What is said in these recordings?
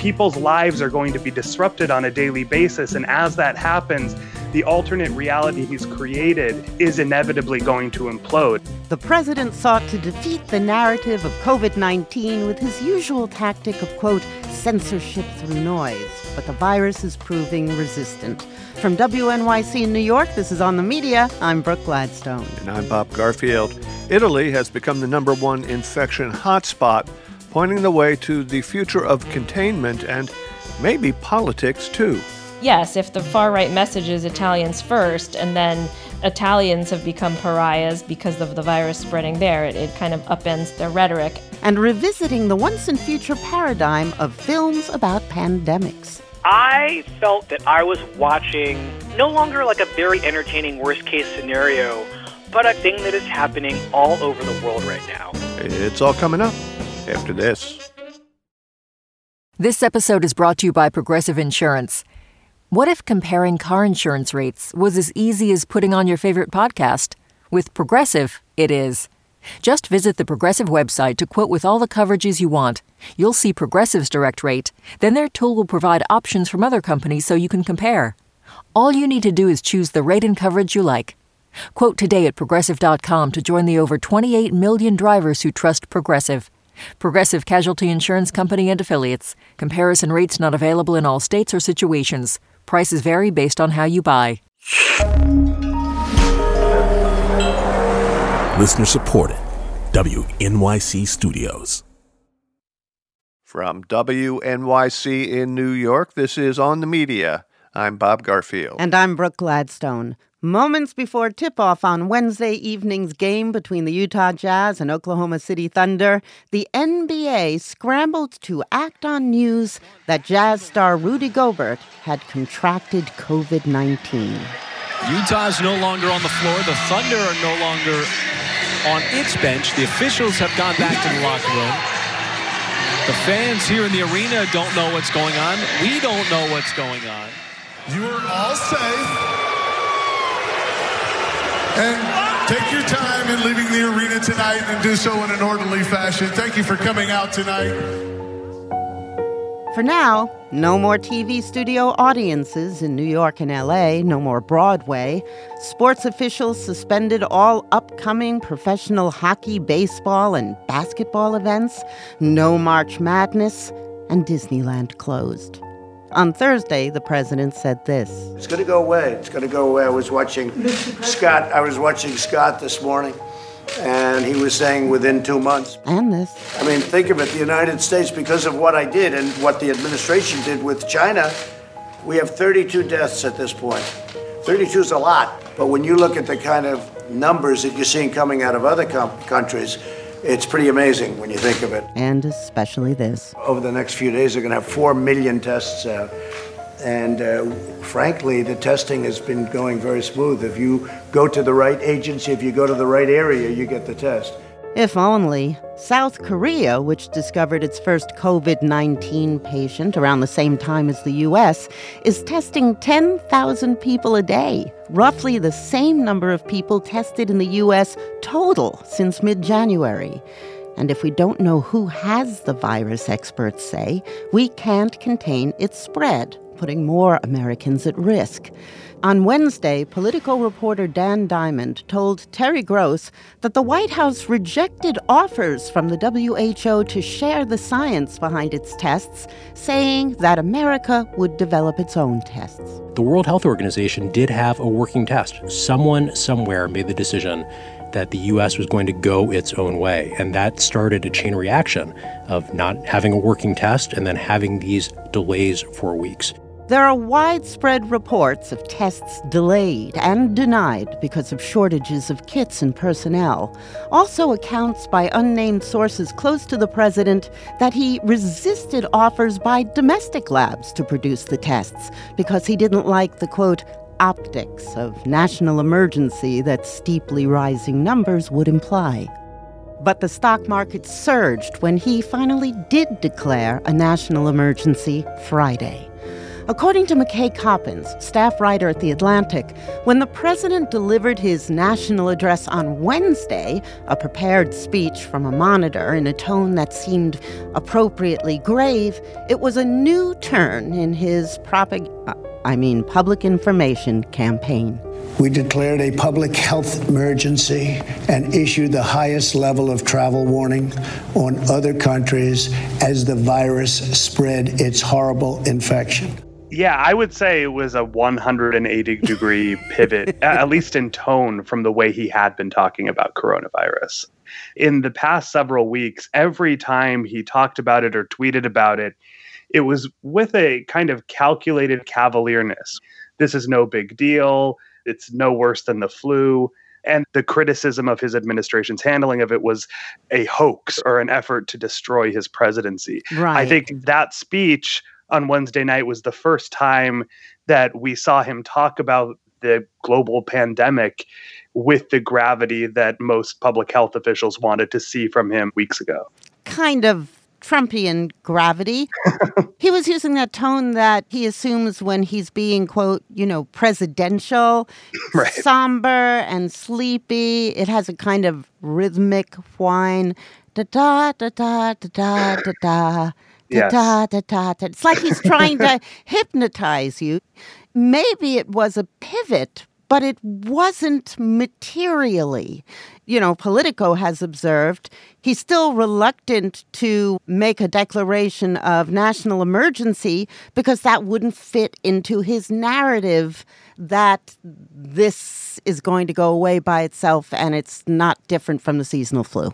people's lives are going to be disrupted on a daily basis. And as that happens, the alternate reality he's created is inevitably going to implode. The president sought to defeat the narrative of COVID-19 with his usual tactic of, quote, censorship through noise. But the virus is proving resistant. From WNYC in New York, this is On the Media. I'm Brooke Gladstone. And I'm Bob Garfield. Italy has become the #1 infection hotspot, pointing the way to the future of containment and maybe politics, too. Yes, if the far-right message is Italians first, and then Italians have become pariahs because of the virus spreading there, it kind of upends their rhetoric. And revisiting the once-and-future paradigm of films about pandemics. I felt that I was watching no longer like a very entertaining worst-case scenario, but a thing that is happening all over the world right now. It's all coming up after this. This episode is brought to you by Progressive Insurance. What if comparing car insurance rates was as easy as putting on your favorite podcast? With Progressive, it is. Just visit the Progressive website to quote with all the coverages you want. You'll see Progressive's direct rate. Then their tool will provide options from other companies so you can compare. All you need to do is choose the rate and coverage you like. Quote today at Progressive.com to join the over 28 million drivers who trust Progressive. Progressive Casualty Insurance Company and Affiliates. Comparison rates not available in all states or situations. Prices vary based on how you buy. Listener supported. WNYC Studios. From WNYC in New York, this is On the Media. I'm Bob Garfield. And I'm Brooke Gladstone. Moments before tip-off on Wednesday evening's game between the Utah Jazz and Oklahoma City Thunder, the NBA scrambled to act on news that Jazz star Rudy Gobert had contracted COVID-19. Utah's no longer on the floor. The Thunder are no longer on its bench. The officials have gone back to the locker room. The fans here in the arena don't know what's going on. We don't know what's going on. You are all safe. And take your time in leaving the arena tonight and do so in an orderly fashion. Thank you for coming out tonight. For now, no more TV studio audiences in New York and LA, no more Broadway. Sports officials suspended all upcoming professional hockey, baseball, and basketball events. No March Madness, and Disneyland closed. On Thursday, the president said this. It's going to go away. It's going to go away. I was watching Scott this morning, and he was saying within 2 months. And this. I mean, think of it. The United States, because of what I did and what the administration did with China, we have 32 deaths at this point. 32 is a lot. But when you look at the kind of numbers that you're seeing coming out of other countries, it's pretty amazing when you think of it. And especially this. Over the next few days, they're going to have 4 million tests out. And frankly, the testing has been going very smooth. If you go to the right agency, if you go to the right area, you get the test. If only. South Korea, which discovered its first COVID-19 patient around the same time as the U.S., is testing 10,000 people a day, roughly the same number of people tested in the U.S. total since mid-January. And if we don't know who has the virus, experts say, we can't contain its spread, putting more Americans at risk. On Wednesday, political reporter Dan Diamond told Terry Gross that the White House rejected offers from the WHO to share the science behind its tests, saying that America would develop its own tests. The World Health Organization did have a working test. Someone somewhere made the decision that the U.S. was going to go its own way, and that started a chain reaction of not having a working test and then having these delays for weeks. There are widespread reports of tests delayed and denied because of shortages of kits and personnel. Also accounts by unnamed sources close to the president that he resisted offers by domestic labs to produce the tests because he didn't like the, quote, optics of national emergency that steeply rising numbers would imply. But the stock market surged when he finally did declare a national emergency Friday. According to McKay Coppins, staff writer at The Atlantic, when the president delivered his national address on Wednesday, a prepared speech from a monitor in a tone that seemed appropriately grave, it was a new turn in his public information campaign. We declared a public health emergency and issued the highest level of travel warning on other countries as the virus spread its horrible infection. Yeah, I would say it was a 180-degree pivot, at least in tone, from the way he had been talking about coronavirus. In the past several weeks, every time he talked about it or tweeted about it, it was with a kind of calculated cavalierness. This is no big deal. It's no worse than the flu. And the criticism of his administration's handling of it was a hoax or an effort to destroy his presidency. Right. I think that speech on Wednesday night was the first time that we saw him talk about the global pandemic with the gravity that most public health officials wanted to see from him weeks ago. Kind of Trumpian gravity. He was using that tone that he assumes when he's being, quote, presidential, right. Somber and sleepy. It has a kind of rhythmic whine. Da-da, da-da, da-da, da-da. Yes. Da, da, da, da. It's like he's trying to hypnotize you. Maybe it was a pivot, but it wasn't materially. Politico has observed he's still reluctant to make a declaration of national emergency because that wouldn't fit into his narrative that this is going to go away by itself and it's not different from the seasonal flu.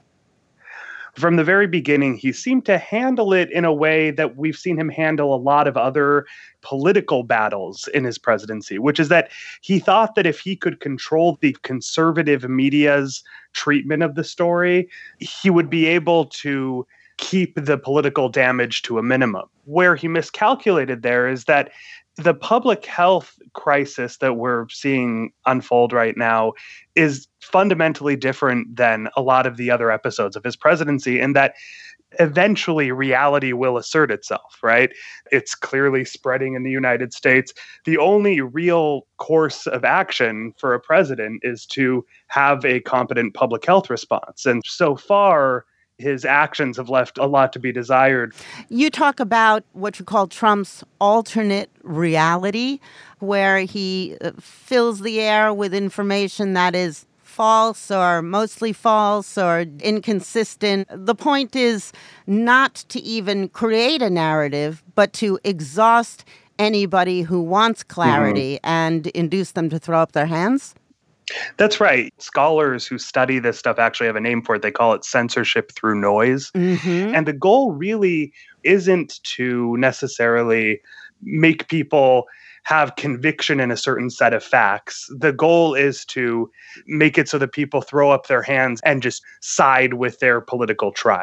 From the very beginning, he seemed to handle it in a way that we've seen him handle a lot of other political battles in his presidency, which is that he thought that if he could control the conservative media's treatment of the story, he would be able to keep the political damage to a minimum. Where he miscalculated there is that the public health crisis that we're seeing unfold right now is fundamentally different than a lot of the other episodes of his presidency, in that eventually reality will assert itself, right? It's clearly spreading in the United States. The only real course of action for a president is to have a competent public health response. And so far, his actions have left a lot to be desired. You talk about what you call Trump's alternate reality, where he fills the air with information that is false or mostly false or inconsistent. The point is not to even create a narrative, but to exhaust anybody who wants clarity and induce them to throw up their hands. That's right. Scholars who study this stuff actually have a name for it. They call it censorship through noise. And the goal really isn't to necessarily make people have conviction in a certain set of facts. The goal is to make it so that people throw up their hands and just side with their political tribe.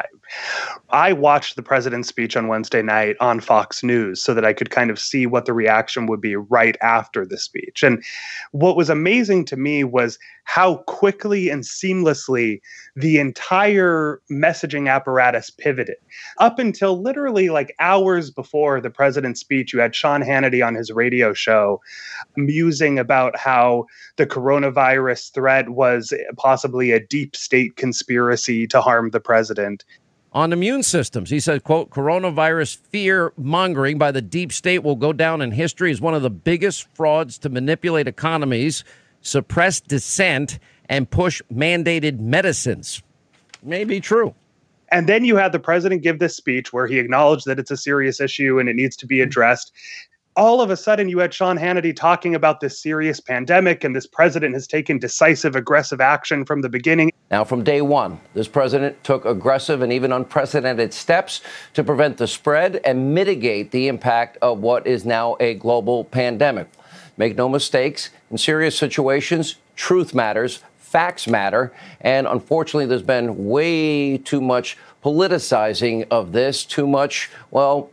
I watched the president's speech on Wednesday night on Fox News so that I could kind of see what the reaction would be right after the speech. And what was amazing to me was how quickly and seamlessly the entire messaging apparatus pivoted. Up until literally like hours before the president's speech, you had Sean Hannity on his radio show musing about how the coronavirus threat was possibly a deep state conspiracy to harm the president. On immune systems, he said, quote, coronavirus fear-mongering by the deep state will go down in history as one of the biggest frauds to manipulate economies, suppress dissent, and push mandated medicines. May be true. And then you had the president give this speech where he acknowledged that it's a serious issue and it needs to be addressed. All of a sudden, you had Sean Hannity talking about this serious pandemic, and this president has taken decisive, aggressive action from the beginning. Now, from day one, this president took aggressive and even unprecedented steps to prevent the spread and mitigate the impact of what is now a global pandemic. Make no mistakes, in serious situations, truth matters, facts matter, and unfortunately, there's been way too much politicizing of this, too much, well,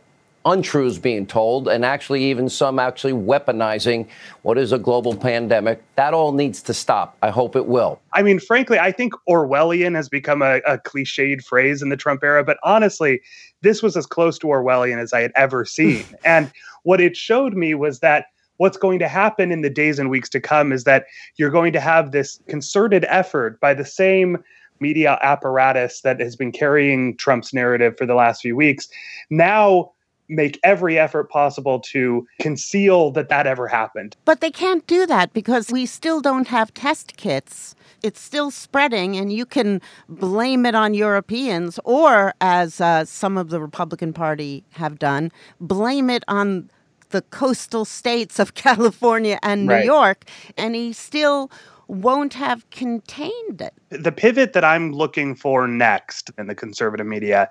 untruths being told, and actually even some actually weaponizing what is a global pandemic. That all needs to stop. I hope it will. I mean, frankly, I think Orwellian has become a cliched phrase in the Trump era, but honestly, this was as close to Orwellian as I had ever seen. And what it showed me was that what's going to happen in the days and weeks to come is that you're going to have this concerted effort by the same media apparatus that has been carrying Trump's narrative for the last few weeks, now make every effort possible to conceal that ever happened. But they can't do that because we still don't have test kits. It's still spreading, and you can blame it on Europeans or, as some of the Republican Party have done, blame it on the coastal states of California and New York, and he still won't have contained it. The pivot that I'm looking for next in the conservative media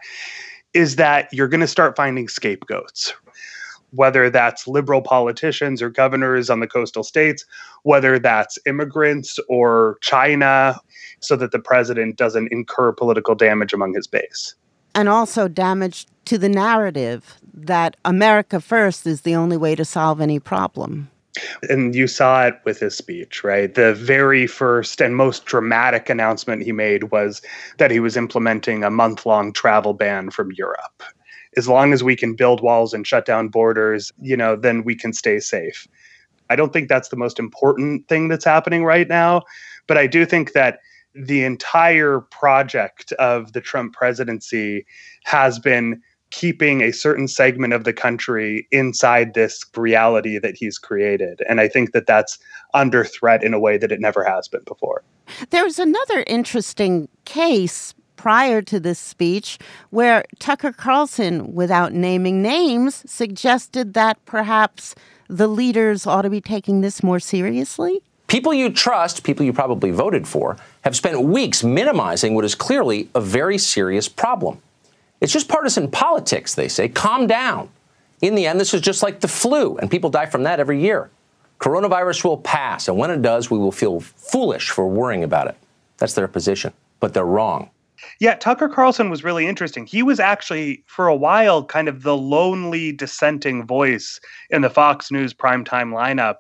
is that you're going to start finding scapegoats, whether that's liberal politicians or governors on the coastal states, whether that's immigrants or China, so that the president doesn't incur political damage among his base. And also damage to the narrative that America first is the only way to solve any problem. And you saw it with his speech, right? The very first and most dramatic announcement he made was that he was implementing a month-long travel ban from Europe. As long as we can build walls and shut down borders, then we can stay safe. I don't think that's the most important thing that's happening right now, but I do think that the entire project of the Trump presidency has been keeping a certain segment of the country inside this reality that he's created. And I think that that's under threat in a way that it never has been before. There's another interesting case prior to this speech where Tucker Carlson, without naming names, suggested that perhaps the leaders ought to be taking this more seriously. People you trust, people you probably voted for, have spent weeks minimizing what is clearly a very serious problem. It's just partisan politics, they say. Calm down. In the end, this is just like the flu, and people die from that every year. Coronavirus will pass, and when it does, we will feel foolish for worrying about it. That's their position, but they're wrong. Yeah, Tucker Carlson was really interesting. He was actually, for a while, kind of the lonely dissenting voice in the Fox News primetime lineup,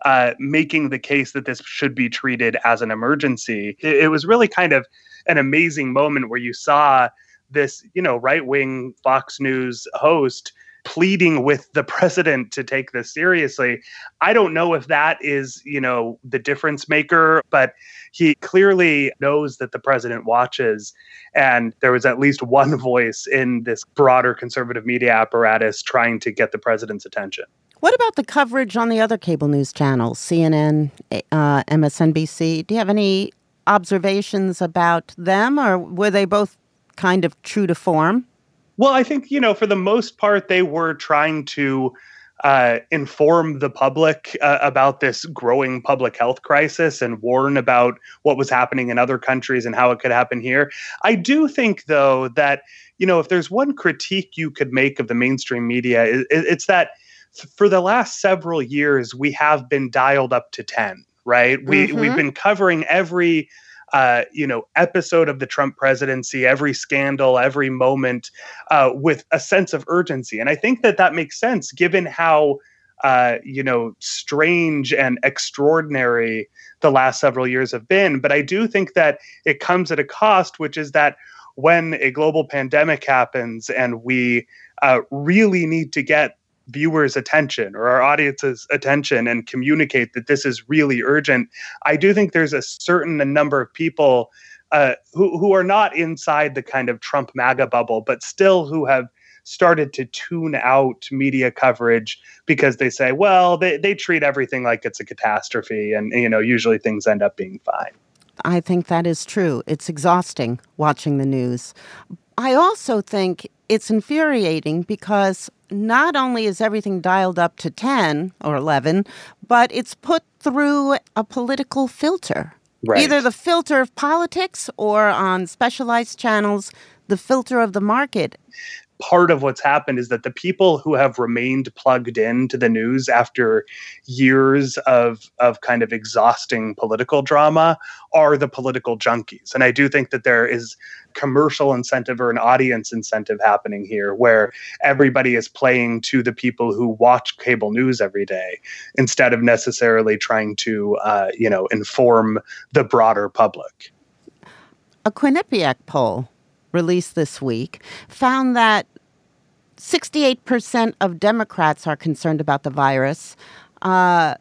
making the case that this should be treated as an emergency. It was really kind of an amazing moment where you saw this, right-wing Fox News host pleading with the president to take this seriously. I don't know if that is, the difference maker, but he clearly knows that the president watches. And there was at least one voice in this broader conservative media apparatus trying to get the president's attention. What about the coverage on the other cable news channels, CNN, MSNBC? Do you have any observations about them, or were they both kind of true to form? Well, I think, for the most part, they were trying to inform the public about this growing public health crisis and warn about what was happening in other countries and how it could happen here. I do think, though, that, if there's one critique you could make of the mainstream media, it's that for the last several years, we have been dialed up to 10, right? We've been covering every episode of the Trump presidency, every scandal, every moment with a sense of urgency. And I think that makes sense given how, strange and extraordinary the last several years have been. But I do think that it comes at a cost, which is that when a global pandemic happens and we really need to get viewers' attention or our audience's attention and communicate that this is really urgent, I do think there's a certain number of people who are not inside the kind of Trump MAGA bubble, but still who have started to tune out media coverage because they say, well, they treat everything like it's a catastrophe and, usually things end up being fine. I think that is true. It's exhausting watching the news. I also think it's infuriating because not only is everything dialed up to 10 or 11, but it's put through a political filter. Right. Either the filter of politics or on specialized channels, the filter of the market. part of what's happened is that the people who have remained plugged into the news after years of kind of exhausting political drama are the political junkies. And I do think that there is commercial incentive or an audience incentive happening here where everybody is playing to the people who watch cable news every day instead of necessarily trying to, inform the broader public. A Quinnipiac poll released this week found that 68% of Democrats are concerned about the virus. About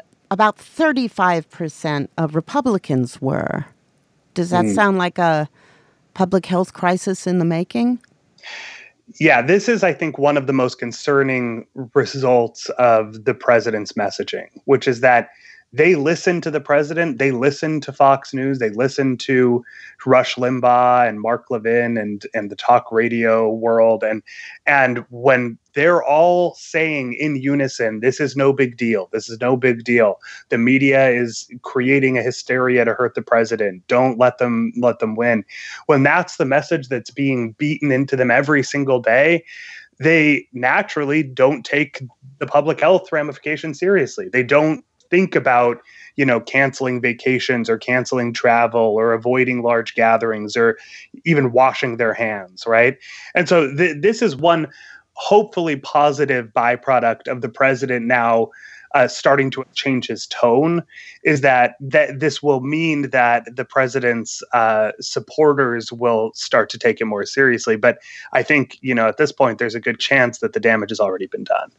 35% of Republicans were. Does that sound like a public health crisis in the making? Yeah, this is, I think, one of the most concerning results of the president's messaging, which is that they listen to the president, they listen to Fox News, they listen to Rush Limbaugh and Mark Levin and the talk radio world. And when they're all saying in unison, this is no big deal, this is no big deal, the media is creating a hysteria to hurt the president, don't let them win. When that's the message that's being beaten into them every single day, they naturally don't take the public health ramifications seriously. They don't think about, canceling vacations or canceling travel or avoiding large gatherings or even washing their hands, right? And so this is one hopefully positive byproduct of the president now starting to change his tone, is that this will mean that the president's supporters will start to take it more seriously. But I think, at this point, there's a good chance that the damage has already been done.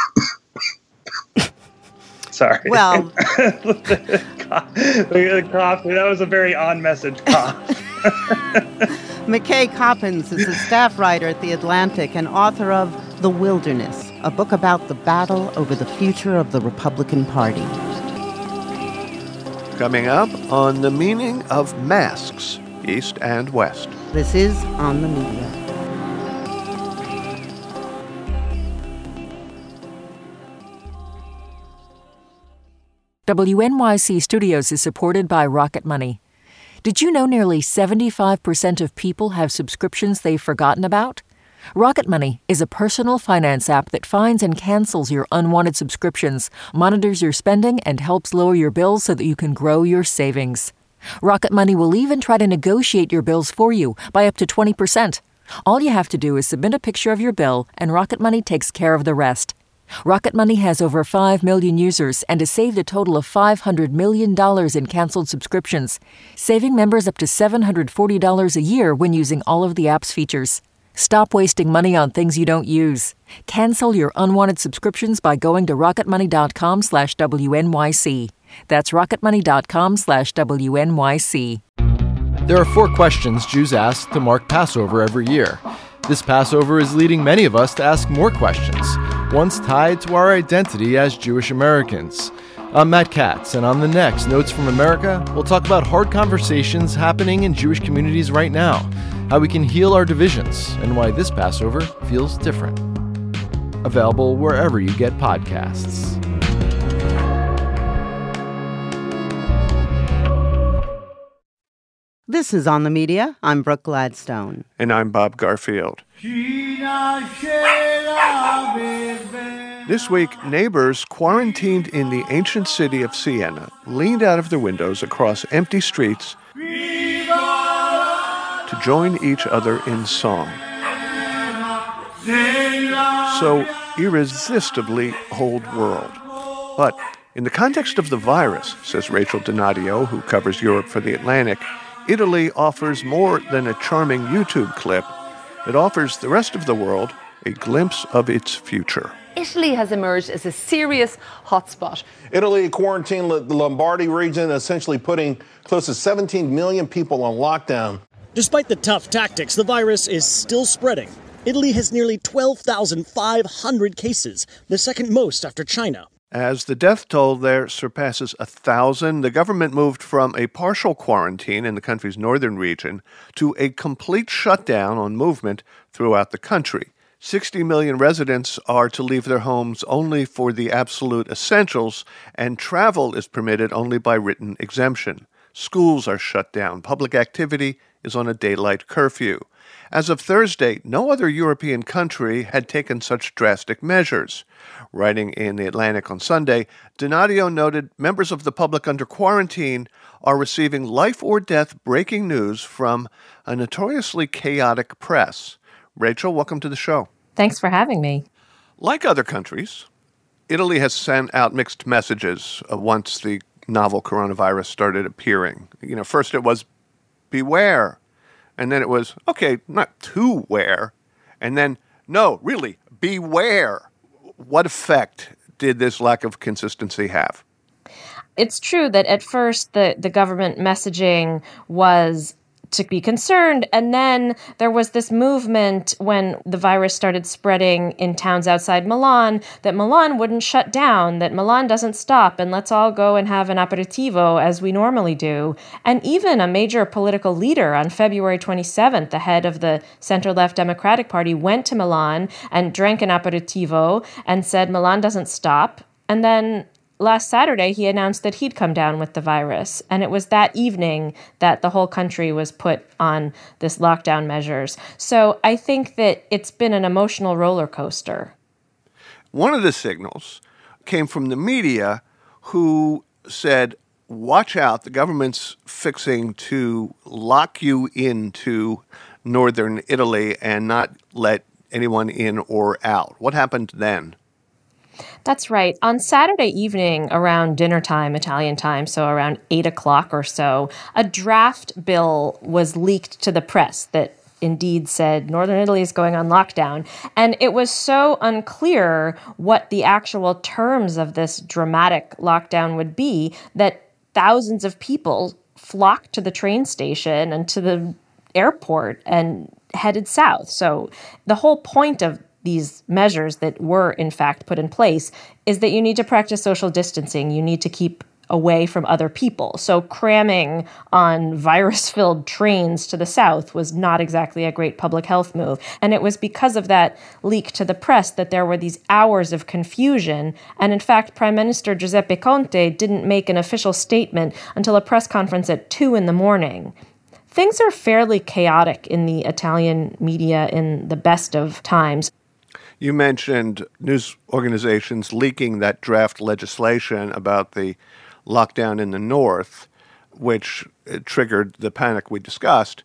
Sorry. Well, the cough. That was a very on-message cough. McKay Coppins is a staff writer at The Atlantic and author of The Wilderness, a book about the battle over the future of the Republican Party. Coming up on the meaning of masks, East and West. This is On the Media. WNYC Studios is supported by Rocket Money. Did you know nearly 75% of people have subscriptions they've forgotten about? Rocket Money is a personal finance app that finds and cancels your unwanted subscriptions, monitors your spending, and helps lower your bills so that you can grow your savings. Rocket Money will even try to negotiate your bills for you by up to 20%. All you have to do is submit a picture of your bill, and Rocket Money takes care of the rest. Rocket Money has over 5 million users and has saved a total of $500 million in canceled subscriptions, saving members up to $740 a year when using all of the app's features. Stop wasting money on things you don't use. Cancel your unwanted subscriptions by going to rocketmoney.com/WNYC. That's rocketmoney.com/WNYC. There are 4 questions Jews ask to mark Passover every year. This Passover is leading many of us to ask more questions, once tied to our identity as Jewish Americans. I'm Matt Katz, and on the next Notes from America, we'll talk about hard conversations happening in Jewish communities right now, how we can heal our divisions, and why this Passover feels different. Available wherever you get podcasts. This is On the Media. I'm Brooke Gladstone. And I'm Bob Garfield. This week, neighbors quarantined in the ancient city of Siena leaned out of their windows across empty streets to join each other in song. So irresistibly old world. But in the context of the virus, says Rachel Donadio, who covers Europe for The Atlantic, Italy offers more than a charming YouTube clip. It offers the rest of the world a glimpse of its future. Italy has emerged as a serious hotspot. Italy quarantined the Lombardy region, essentially putting close to 17 million people on lockdown. Despite the tough tactics, the virus is still spreading. Italy has nearly 12,500 cases, the second most after China. As the death toll there surpasses 1,000, the government moved from a partial quarantine in the country's northern region to a complete shutdown on movement throughout the country. 60 million residents are to leave their homes only for the absolute essentials, and travel is permitted only by written exemption. Schools are shut down. Public activity is on a daylight curfew. As of Thursday, no other European country had taken such drastic measures. Writing in The Atlantic on Sunday, Donadio noted members of the public under quarantine are receiving life-or-death breaking news from a notoriously chaotic press. Rachel, welcome to the show. Thanks for having me. Like other countries, Italy has sent out mixed messages once the novel coronavirus started appearing. First it was beware, and then it was, okay, not to wear, and then, no, really, beware. What effect did this lack of consistency have? It's true that at first the government messaging was to be concerned, and then there was this movement when the virus started spreading in towns outside Milan that Milan wouldn't shut down, that Milan doesn't stop, and let's all go and have an aperitivo as we normally do. And even a major political leader on February 27th, the head of the center-left Democratic Party, went to Milan and drank an aperitivo and said Milan doesn't stop. And then last Saturday, he announced that he'd come down with the virus. And it was that evening that the whole country was put on this lockdown measures. So I think that it's been an emotional roller coaster. One of the signals came from the media, who said, watch out, the government's fixing to lock you into northern Italy and not let anyone in or out. What happened then? That's right. On Saturday evening around dinner time, Italian time, so around 8 o'clock or so, a draft bill was leaked to the press that indeed said Northern Italy is going on lockdown. And it was so unclear what the actual terms of this dramatic lockdown would be that thousands of people flocked to the train station and to the airport and headed south. So the whole point of these measures that were, in fact, put in place is that you need to practice social distancing. You need to keep away from other people. So cramming on virus-filled trains to the south was not exactly a great public health move. And it was because of that leak to the press that there were these hours of confusion. And in fact, Prime Minister Giuseppe Conte didn't make an official statement until a press conference at 2 a.m. Things are fairly chaotic in the Italian media in the best of times. You mentioned news organizations leaking that draft legislation about the lockdown in the north, which triggered the panic we discussed.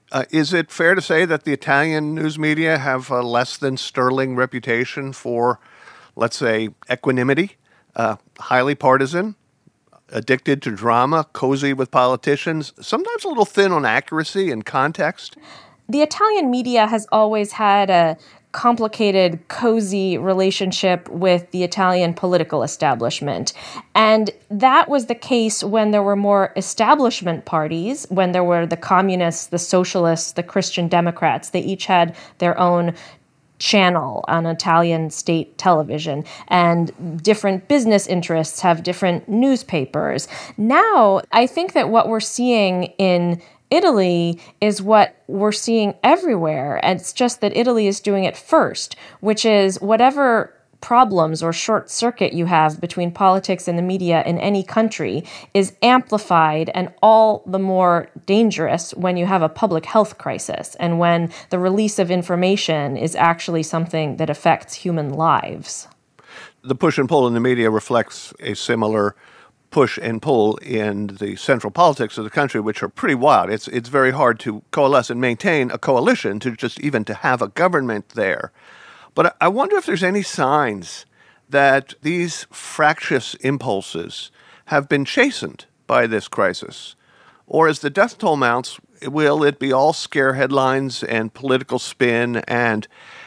Is it fair to say that the Italian news media have a less than sterling reputation for, let's say, equanimity, highly partisan, addicted to drama, cozy with politicians, sometimes a little thin on accuracy and context? The Italian media has always had a complicated, cozy relationship with the Italian political establishment. And that was the case when there were more establishment parties, when there were the communists, the socialists, the Christian Democrats. They each had their own channel on Italian state television, and different business interests have different newspapers. Now, I think that what we're seeing in Italy is what we're seeing everywhere. And it's just that Italy is doing it first, which is whatever problems or short circuit you have between politics and the media in any country is amplified and all the more dangerous when you have a public health crisis and when the release of information is actually something that affects human lives. The push and pull in the media reflects a similar push and pull in the central politics of the country, which are pretty wild. It's very hard to coalesce and maintain a coalition, to just even to have a government there. But I wonder if there's any signs that these fractious impulses have been chastened by this crisis. Or as the death toll mounts, will it be all scare headlines and political spin and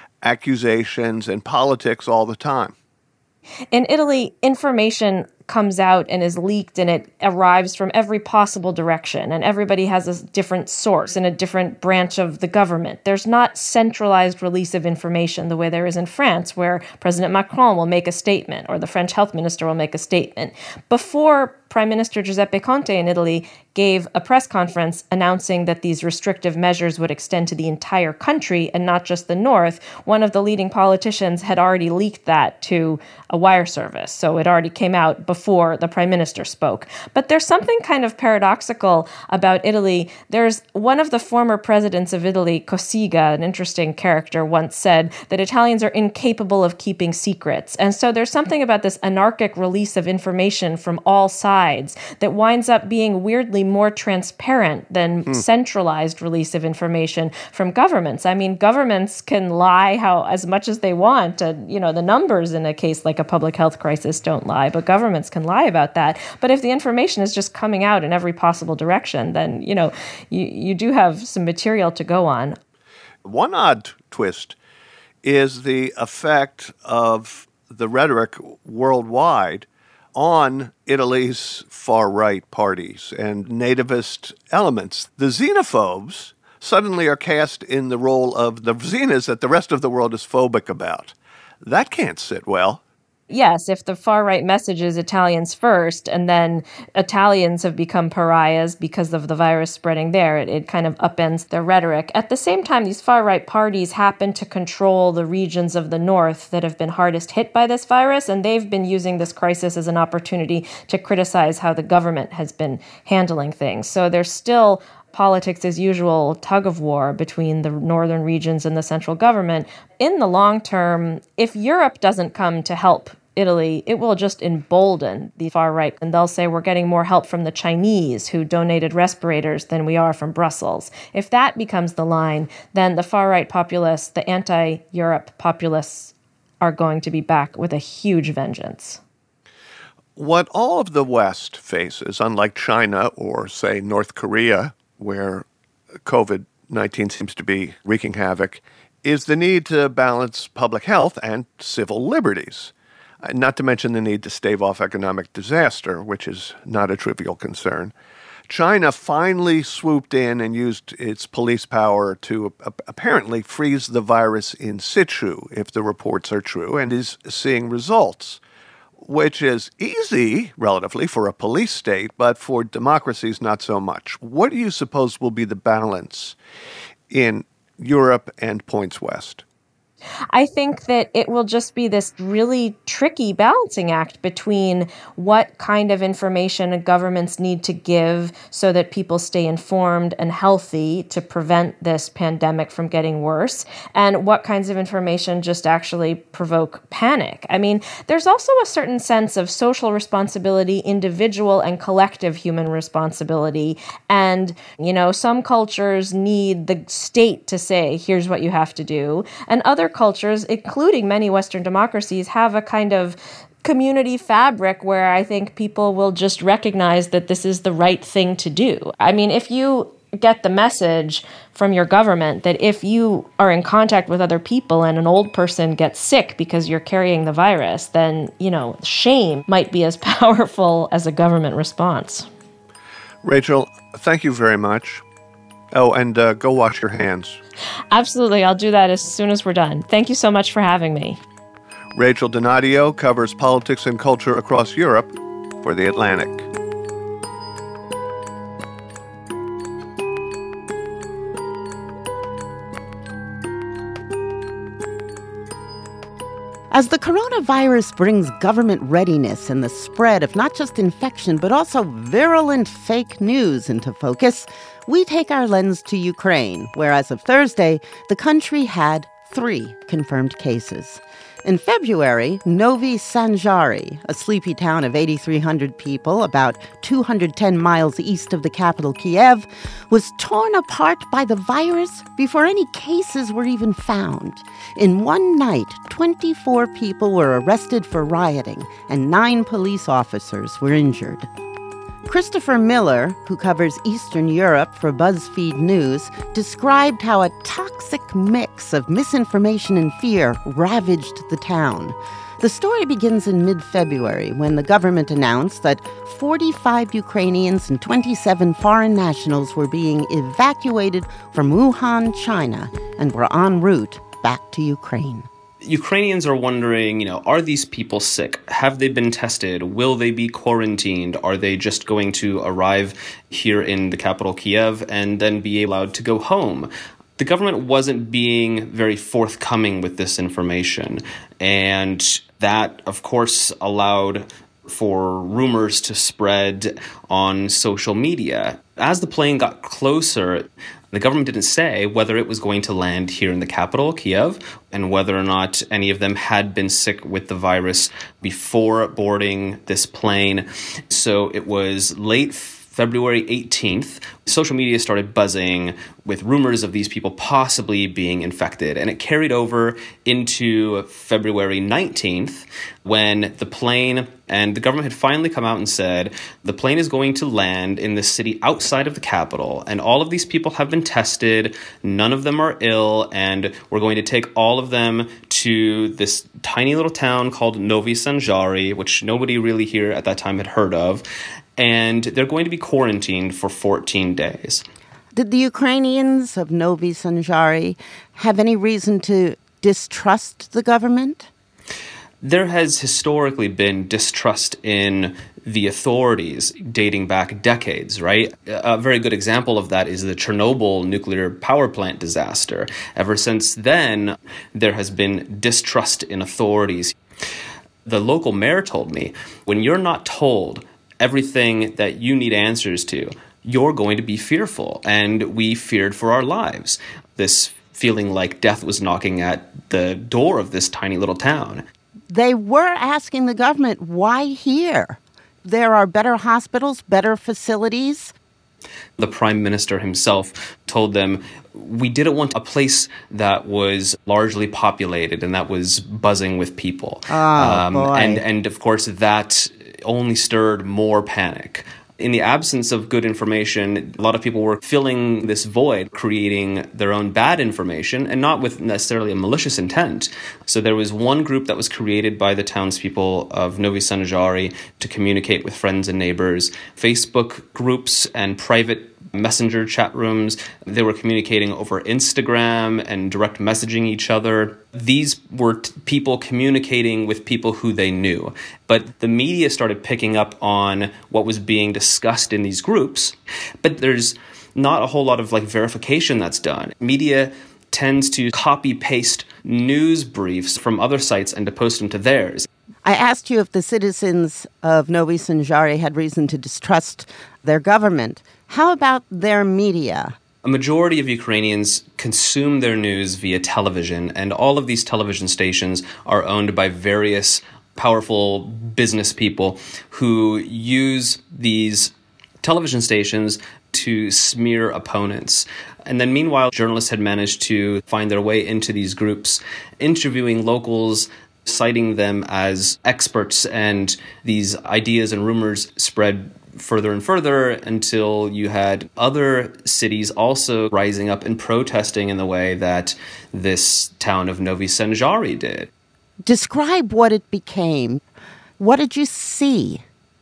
accusations and politics all the time? In Italy, information comes out and is leaked, and it arrives from every possible direction, and everybody has a different source in a different branch of the government. There's not centralized release of information the way there is in France, where President Macron will make a statement or the French health minister will make a statement. Before Prime Minister Giuseppe Conte in Italy gave a press conference announcing that these restrictive measures would extend to the entire country and not just the north, one of the leading politicians had already leaked that to a wire service. So it already came out before the prime minister spoke. But there's something kind of paradoxical about Italy. There's one of the former presidents of Italy, Cossiga, an interesting character, once said that Italians are incapable of keeping secrets. And so there's something about this anarchic release of information from all sides that winds up being weirdly more transparent than centralized release of information from governments. I mean, governments can lie as much as they want. The numbers in a case like a public health crisis don't lie, but governments can lie about that. But if the information is just coming out in every possible direction, then, you do have some material to go on. One odd twist is the effect of the rhetoric worldwide on Italy's far-right parties and nativist elements. The xenophobes suddenly are cast in the role of the xenas that the rest of the world is phobic about. That can't sit well. Yes, if the far-right message is Italians first, and then Italians have become pariahs because of the virus spreading there, it kind of upends their rhetoric. At the same time, these far-right parties happen to control the regions of the north that have been hardest hit by this virus, and they've been using this crisis as an opportunity to criticize how the government has been handling things. So there's still politics as usual, tug of war between the northern regions and the central government. In the long term, if Europe doesn't come to help Italy, it will just embolden the far right. And they'll say we're getting more help from the Chinese who donated respirators than we are from Brussels. If that becomes the line, then the far right populists, the anti-Europe populists, are going to be back with a huge vengeance. What all of the West faces, unlike China or, say, North Korea, where COVID-19 seems to be wreaking havoc, is the need to balance public health and civil liberties, not to mention the need to stave off economic disaster, which is not a trivial concern. China finally swooped in and used its police power to apparently freeze the virus in situ, if the reports are true, and is seeing results, which is easy, relatively, for a police state, but for democracies, not so much. What do you suppose will be the balance in Europe and points west? I think that it will just be this really tricky balancing act between what kind of information governments need to give so that people stay informed and healthy to prevent this pandemic from getting worse, and what kinds of information just actually provoke panic. I mean, there's also a certain sense of social responsibility, individual and collective human responsibility. And, some cultures need the state to say, here's what you have to do. And other cultures, including many Western democracies, have a kind of community fabric where I think people will just recognize that this is the right thing to do. I mean, if you get the message from your government that if you are in contact with other people and an old person gets sick because you're carrying the virus, then, shame might be as powerful as a government response. Rachel, thank you very much. Oh, and go wash your hands. Absolutely. I'll do that as soon as we're done. Thank you so much for having me. Rachel Donadio covers politics and culture across Europe for The Atlantic. As the coronavirus brings government readiness and the spread of not just infection, but also virulent fake news into focus, we take our lens to Ukraine, where as of Thursday, the country had 3 confirmed cases. In February, Novi Sanjari, a sleepy town of 8,300 people about 210 miles east of the capital Kiev, was torn apart by the virus before any cases were even found. In one night, 24 people were arrested for rioting and 9 police officers were injured. Christopher Miller, who covers Eastern Europe for BuzzFeed News, described how a toxic mix of misinformation and fear ravaged the town. The story begins in mid-February when the government announced that 45 Ukrainians and 27 foreign nationals were being evacuated from Wuhan, China, and were en route back to Ukraine. Ukrainians are wondering, are these people sick? Have they been tested? Will they be quarantined? Are they just going to arrive here in the capital, Kiev, and then be allowed to go home? The government wasn't being very forthcoming with this information. And that, of course, allowed for rumors to spread on social media. As the plane got closer, the government didn't say whether it was going to land here in the capital, Kiev, and whether or not any of them had been sick with the virus before boarding this plane. So it was late February 18th, social media started buzzing with rumors of these people possibly being infected. And it carried over into February 19th when the plane and the government had finally come out and said the plane is going to land in the city outside of the capital. And all of these people have been tested. None of them are ill. And we're going to take all of them to this tiny little town called Novi Sanzhari, which nobody really here at that time had heard of. And they're going to be quarantined for 14 days. Did the Ukrainians of Novi Sanzhari have any reason to distrust the government? There has historically been distrust in the authorities dating back decades, right? A very good example of that is the Chernobyl nuclear power plant disaster. Ever since then, there has been distrust in authorities. The local mayor told me, when you're not told everything that you need answers to, you're going to be fearful. And we feared for our lives. This feeling like death was knocking at the door of this tiny little town. They were asking the government, why here? There are better hospitals, better facilities. The prime minister himself told them, we didn't want a place that was largely populated and that was buzzing with people. And of course, that only stirred more panic. In the absence of good information, a lot of people were filling this void, creating their own bad information, and not with necessarily a malicious intent. So there was one group that was created by the townspeople of Novi Sanzhari to communicate with friends and neighbors. Facebook groups and private messenger chat rooms, they were communicating over Instagram and direct messaging each other. These were people communicating with people who they knew. But the media started picking up on what was being discussed in these groups. But there's not a whole lot of verification that's done. Media tends to copy-paste news briefs from other sites and to post them to theirs. I asked you if the citizens of Novi Sanzhari had reason to distrust their government. How about their media? A majority of Ukrainians consume their news via television, and all of these television stations are owned by various powerful business people who use these television stations to smear opponents. And then meanwhile, journalists had managed to find their way into these groups, interviewing locals, citing them as experts, and these ideas and rumors spread further and further until you had other cities also rising up and protesting in the way that this town of Novi Sanzhari did. Describe what it became. What did you see?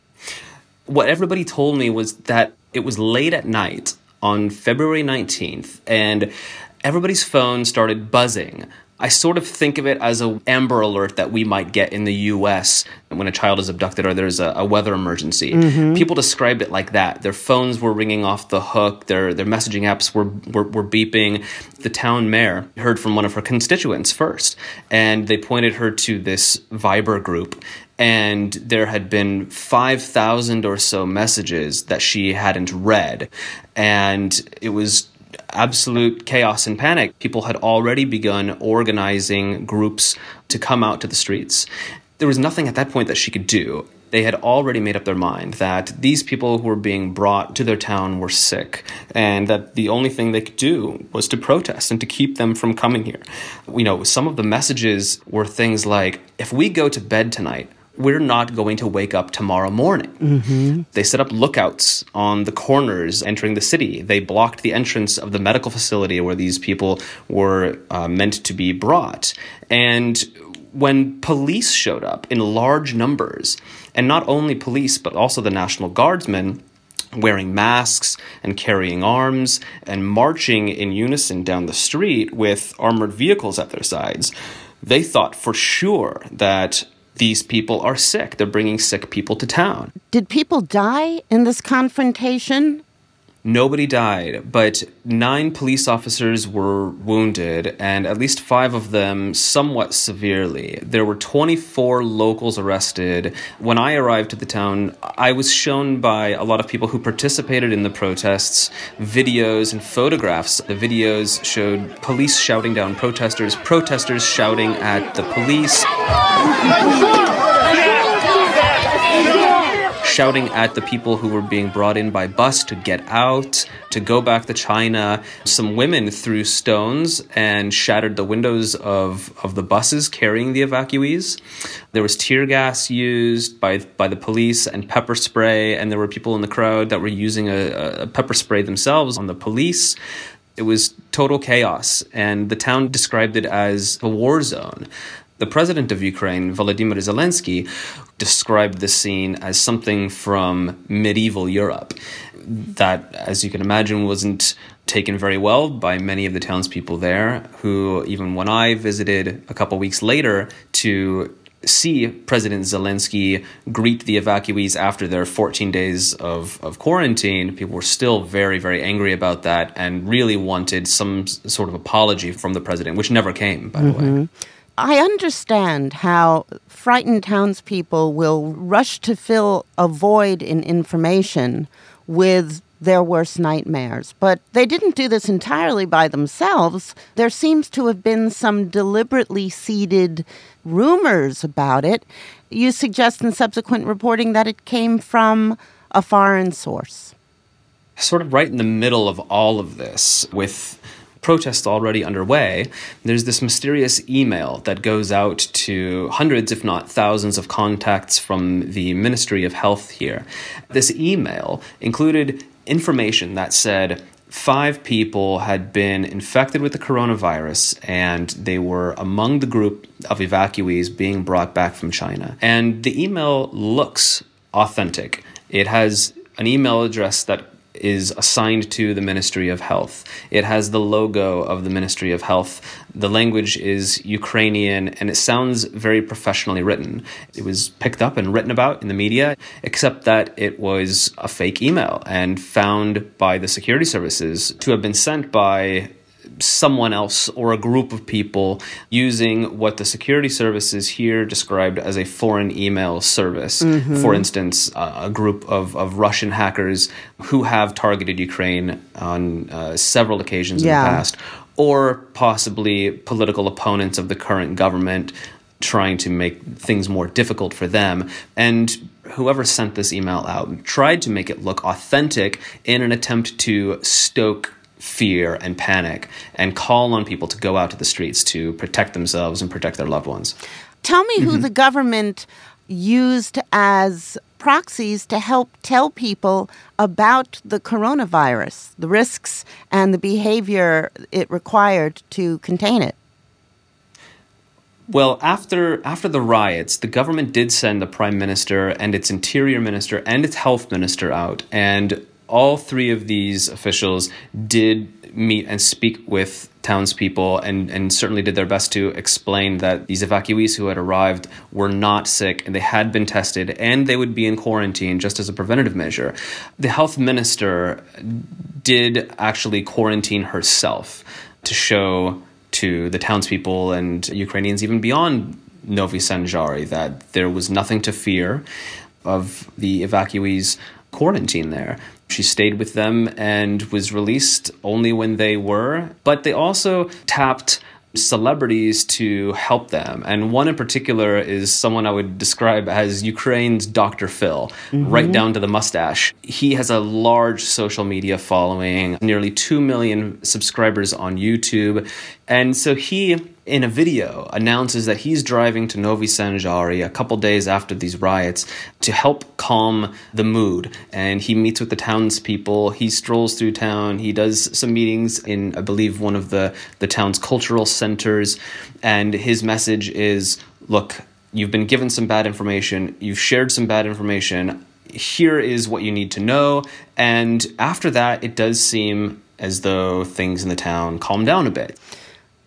What everybody told me was that it was late at night on February 19th, and everybody's phone started buzzing. I sort of think of it as an Amber Alert that we might get in the U.S. when a child is abducted or there's a weather emergency. Mm-hmm. People described it like that. Their phones were ringing off the hook. Their messaging apps were beeping. The town mayor heard from one of her constituents first, and they pointed her to this Viber group. And there had been 5,000 or so messages that she hadn't read. And it was absolute chaos and panic. People had already begun organizing groups to come out to the streets. There was nothing at that point that she could do. They had already made up their mind that these people who were being brought to their town were sick, and that the only thing they could do was to protest and to keep them from coming here. Some of the messages were things like, if we go to bed tonight, we're not going to wake up tomorrow morning. Mm-hmm. They set up lookouts on the corners entering the city. They blocked the entrance of the medical facility where these people were meant to be brought. And when police showed up in large numbers, and not only police, but also the National Guardsmen, wearing masks and carrying arms and marching in unison down the street with armored vehicles at their sides, They thought for sure that these people are sick. They're bringing sick people to town. Did people die in this confrontation? Nobody died, but 9 police officers were wounded, and at least 5 of them somewhat severely. There were 24 locals arrested. When I arrived to the town, I was shown by a lot of people who participated in the protests videos and photographs. The videos showed police shouting down protesters, protesters shouting at the police, shouting at the people who were being brought in by bus to get out, to go back to China. Some women threw stones and shattered the windows of the buses carrying the evacuees. There was tear gas used by the police and pepper spray, and there were people in the crowd that were using a pepper spray themselves on the police. It was total chaos, and the town described it as a war zone. The president of Ukraine, Volodymyr Zelensky, described the scene as something from medieval Europe. That, as you can imagine, wasn't taken very well by many of the townspeople there, who, even when I visited a couple weeks later to see President Zelensky greet the evacuees after their 14 days of quarantine, people were still very, very angry about that and really wanted some sort of apology from the president, which never came, by the way. I understand how frightened townspeople will rush to fill a void in information with their worst nightmares. But they didn't do this entirely by themselves. There seems to have been some deliberately seeded rumors about it. You suggest in subsequent reporting that it came from a foreign source. Sort of right in the middle of all of this, with protests already underway, there's this mysterious email that goes out to hundreds, if not thousands, of contacts from the Ministry of Health here. This email included information that said 5 people had been infected with the coronavirus, and they were among the group of evacuees being brought back from China. And the email looks authentic. It has an email address that is assigned to the Ministry of Health. It has the logo of the Ministry of Health. The language is Ukrainian, and it sounds very professionally written. It was picked up and written about in the media, except that it was a fake email and found by the security services to have been sent by someone else or a group of people using what the security services here described as a foreign email service. For instance, a group of Russian hackers who have targeted Ukraine on several occasions in the past, or possibly political opponents of the current government trying to make things more difficult for them. And whoever sent this email out tried to make it look authentic in an attempt to stoke fear and panic and call on people to go out to the streets to protect themselves and protect their loved ones. Tell me who the government used as proxies to help tell people about the coronavirus, the risks and the behavior it required to contain it. Well, after the riots, the government did send the prime minister and its interior minister and its health minister out, and all 3 of these officials did meet and speak with townspeople and certainly did their best to explain that these evacuees who had arrived were not sick and they had been tested and they would be in quarantine just as a preventative measure. The health minister did actually quarantine herself to show to the townspeople and Ukrainians even beyond Novi Sanzhari that there was nothing to fear of the evacuees' quarantine there. She stayed with them and was released only when they were, but they also tapped celebrities to help them. And one in particular is someone I would describe as Ukraine's Dr. Phil, right down to the mustache. He has a large social media following, nearly 2 million subscribers on YouTube. And so he, in a video, announces that he's driving to Novi Sanzhari a couple days after these riots to help calm the mood. And he meets with the townspeople. He strolls through town. He does some meetings in, I believe, one of the town's cultural centers. And his message is, look, you've been given some bad information. You've shared some bad information. Here is what you need to know. And after that, it does seem as though things in the town calm down a bit.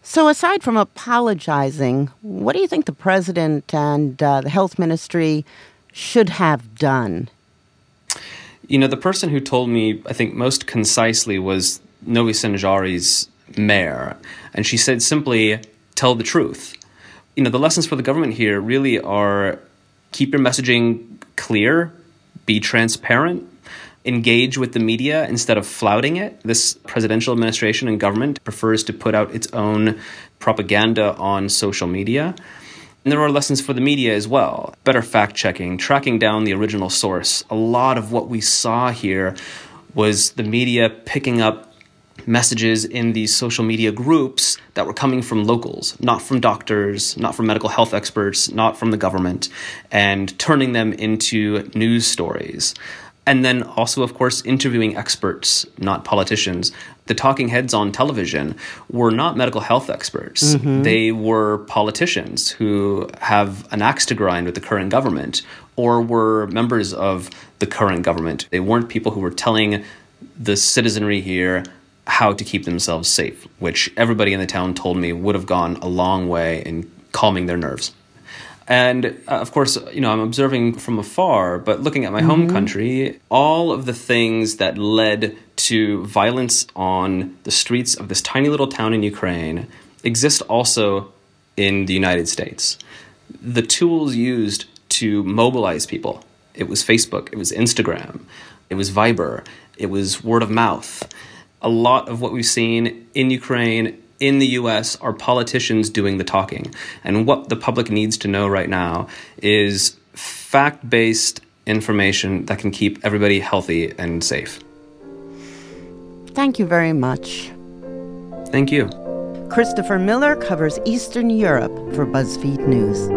So aside from apologizing, what do you think the president and the health ministry should have done? You know, the person who told me, I think, most concisely was Novi Sanjari's mayor. And she said simply, tell the truth. You know, the lessons for the government here really are keep your messaging clear, be transparent, engage with the media instead of flouting it. This presidential administration and government prefers to put out its own propaganda on social media. And there are lessons for the media as well. Better fact-checking, tracking down the original source. A lot of what we saw here was the media picking up messages in these social media groups that were coming from locals, not from doctors, not from medical health experts, not from the government, and turning them into news stories. And then also, of course, interviewing experts, not politicians. The talking heads on television were not medical health experts. Mm-hmm. They were politicians who have an axe to grind with the current government or were members of the current government. They weren't people who were telling the citizenry here how to keep themselves safe, which everybody in the town told me would have gone a long way in calming their nerves. And of course, you know, I'm observing from afar, but looking at my home country, all of the things that led to violence on the streets of this tiny little town in Ukraine exist also in the United States. The tools used to mobilize people, it was Facebook, it was Instagram, it was Viber, it was word of mouth. A lot of what we've seen in Ukraine, in the US, are politicians doing the talking. And what the public needs to know right now is fact-based information that can keep everybody healthy and safe. Thank you very much. Thank you. Christopher Miller covers Eastern Europe for BuzzFeed News.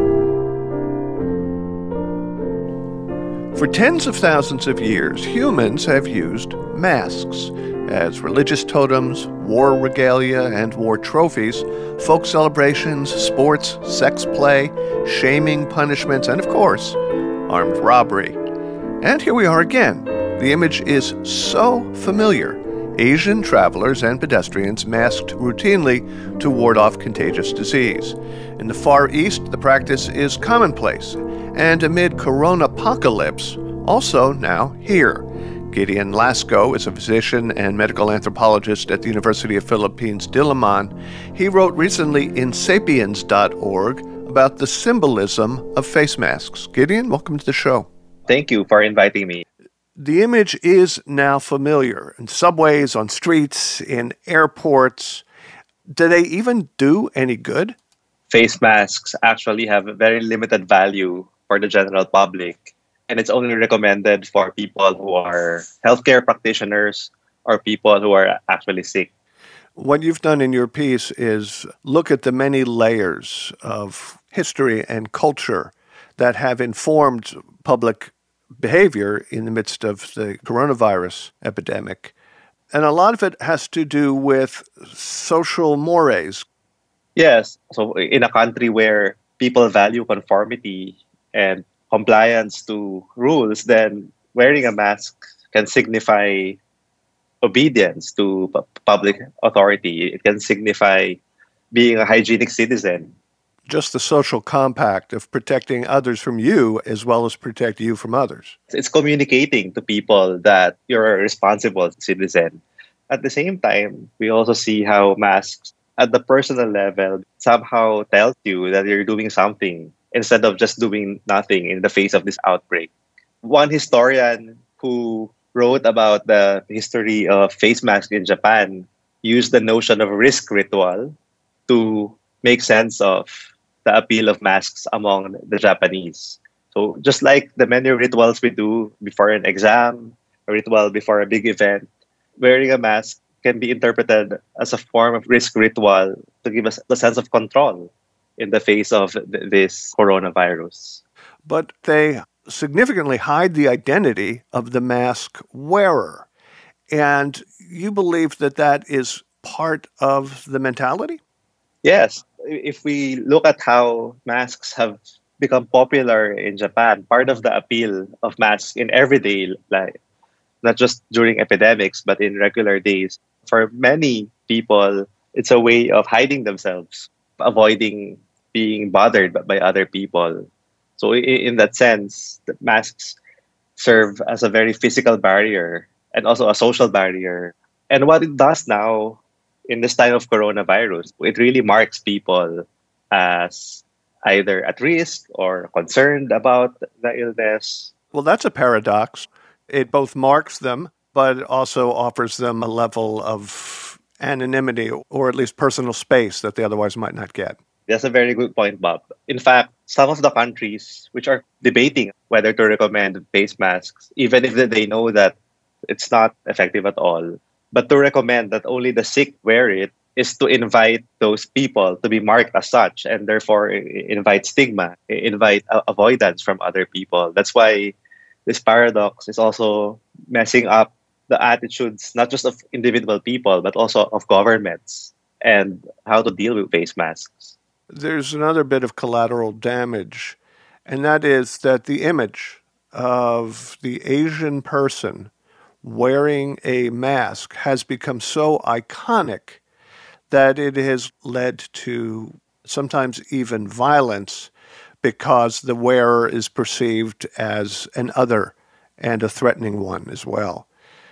For tens of thousands of years, humans have used masks as religious totems, war regalia, and war trophies, folk celebrations, sports, sex play, shaming punishments, and of course, armed robbery. And here we are again. The image is so familiar. Asian travelers and pedestrians masked routinely to ward off contagious disease. In the Far East, the practice is commonplace, and amid corona-apocalypse, also now here. Gideon Lasco is a physician and medical anthropologist at the University of Philippines, Diliman. He wrote recently in Sapiens.org about the symbolism of face masks. Gideon, welcome to the show. Thank you for inviting me. The image is now familiar in subways, on streets, in airports. Do they even do any good? Face masks actually have a very limited value for the general public. And it's only recommended for people who are healthcare practitioners or people who are actually sick. What you've done in your piece is look at the many layers of history and culture that have informed public behavior in the midst of the coronavirus epidemic. And a lot of it has to do with social mores. Yes. So in a country where people value conformity and compliance to rules, then wearing a mask can signify obedience to public authority. It can signify being a hygienic citizen. Just the social compact of protecting others from you as well as protect you from others. It's communicating to people that you're a responsible citizen. At the same time, we also see how masks at the personal level somehow tells you that you're doing something instead of just doing nothing in the face of this outbreak. One historian who wrote about the history of face masks in Japan used the notion of risk ritual to make sense of the appeal of masks among the Japanese. So just like the many rituals we do before an exam, a ritual before a big event, wearing a mask can be interpreted as a form of risk ritual to give us the sense of control in the face of this coronavirus. But they significantly hide the identity of the mask wearer. And you believe that that is part of the mentality? Yes. If we look at how masks have become popular in Japan, part of the appeal of masks in everyday life, not just during epidemics, but in regular days, for many people, It's a way of hiding themselves, avoiding being bothered by other people. So in that sense, the masks serve as a very physical barrier and also a social barrier. And what it does now in this time of coronavirus, it really marks people as either at risk or concerned about the illness. Well, that's a paradox. It both marks them, but it also offers them a level of anonymity or at least personal space that they otherwise might not get. That's a very good point, Bob. In fact, some of the countries which are debating whether to recommend face masks, even if they know that it's not effective at all, but to recommend that only the sick wear it, is to invite those people to be marked as such and therefore invite stigma, invite avoidance from other people. That's why this paradox is also messing up the attitudes, not just of individual people, but also of governments and how to deal with face masks. There's another bit of collateral damage, and that is that the image of the Asian person wearing a mask has become so iconic that it has led to sometimes even violence because the wearer is perceived as an other and a threatening one as well.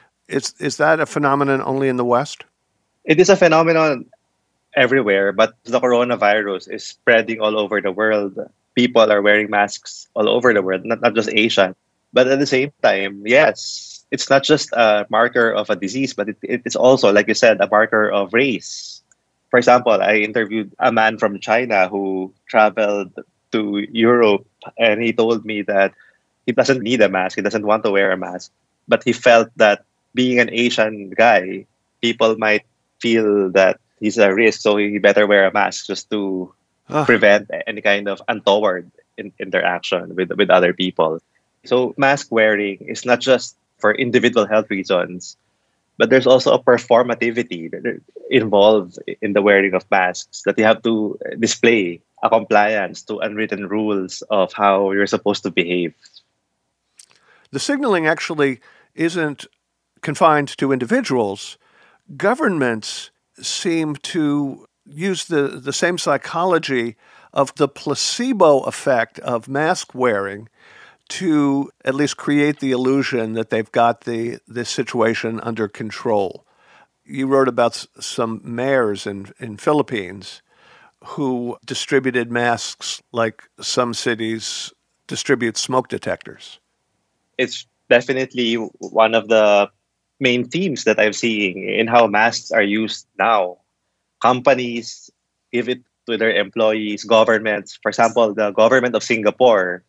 Is that a phenomenon only in the West? It is a phenomenon everywhere, but the coronavirus is spreading all over the world. People are wearing masks all over the world, not just Asia. But at the same time, yes, it's not just a marker of a disease, but it is also, like you said, a marker of race. For example, I interviewed a man from China who traveled to Europe, and he told me that he doesn't need a mask, he doesn't want to wear a mask, but he felt that being an Asian guy, people might feel that he's a risk, so he better wear a mask just to prevent any kind of untoward interaction with other people. So mask wearing is not just for individual health reasons, but there's also a performativity involved in the wearing of masks, that you have to display a compliance to unwritten rules of how you're supposed to behave. The signaling actually isn't confined to individuals. Governments seem to use the same psychology of the placebo effect of mask wearing to at least create the illusion that they've got this situation under control. You wrote about some mayors in Philippines who distributed masks like some cities distribute smoke detectors. It's definitely one of the main themes that I'm seeing in how masks are used now. Companies give it to their employees, governments. For example, the government of Singapore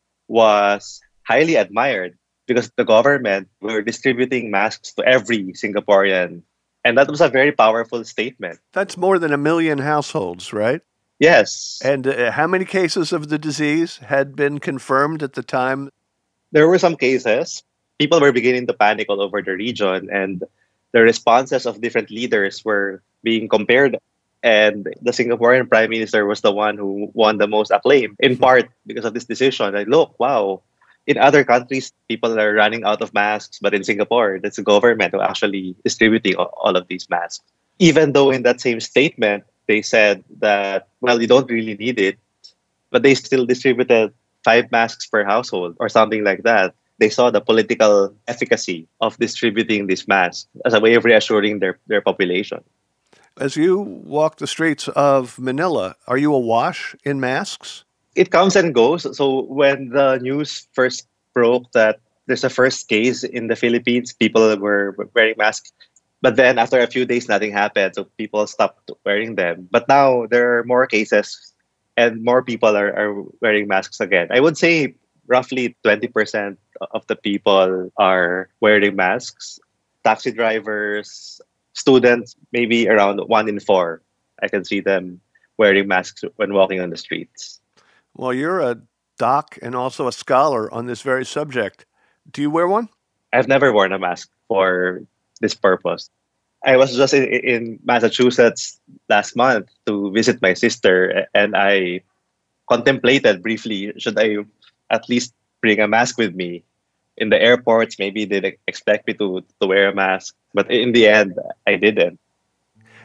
was highly admired because the government were distributing masks to every Singaporean. And that was a very powerful statement. That's more than 1 million households, right? Yes. And how many cases of the disease had been confirmed at the time? There were some cases. People were beginning to panic all over the region, and the responses of different leaders were being compared. And the Singaporean Prime Minister was the one who won the most acclaim, in part because of this decision. Like, look, wow, in other countries, people are running out of masks, but in Singapore, that's the government who actually distributing all of these masks. Even though in that same statement, they said that, well, you don't really need it, but they still distributed 5 masks per household or something like that. They saw the political efficacy of distributing these masks as a way of reassuring their population. As you walk the streets of Manila, are you awash in masks? It comes and goes. So when the news first broke that there's a first case in the Philippines, people were wearing masks. But then after a few days, nothing happened. So people stopped wearing them. But now there are more cases and more people are wearing masks again. I would say roughly 20% of the people are wearing masks. Taxi drivers, students, maybe around 1 in 4. I can see them wearing masks when walking on the streets. Well, you're a doc and also a scholar on this very subject. Do you wear one? I've never worn a mask for this purpose. I was just in Massachusetts last month to visit my sister, and I contemplated briefly, should I at least bring a mask with me? In the airports, maybe they'd expect me to wear a mask, but in the end, I didn't.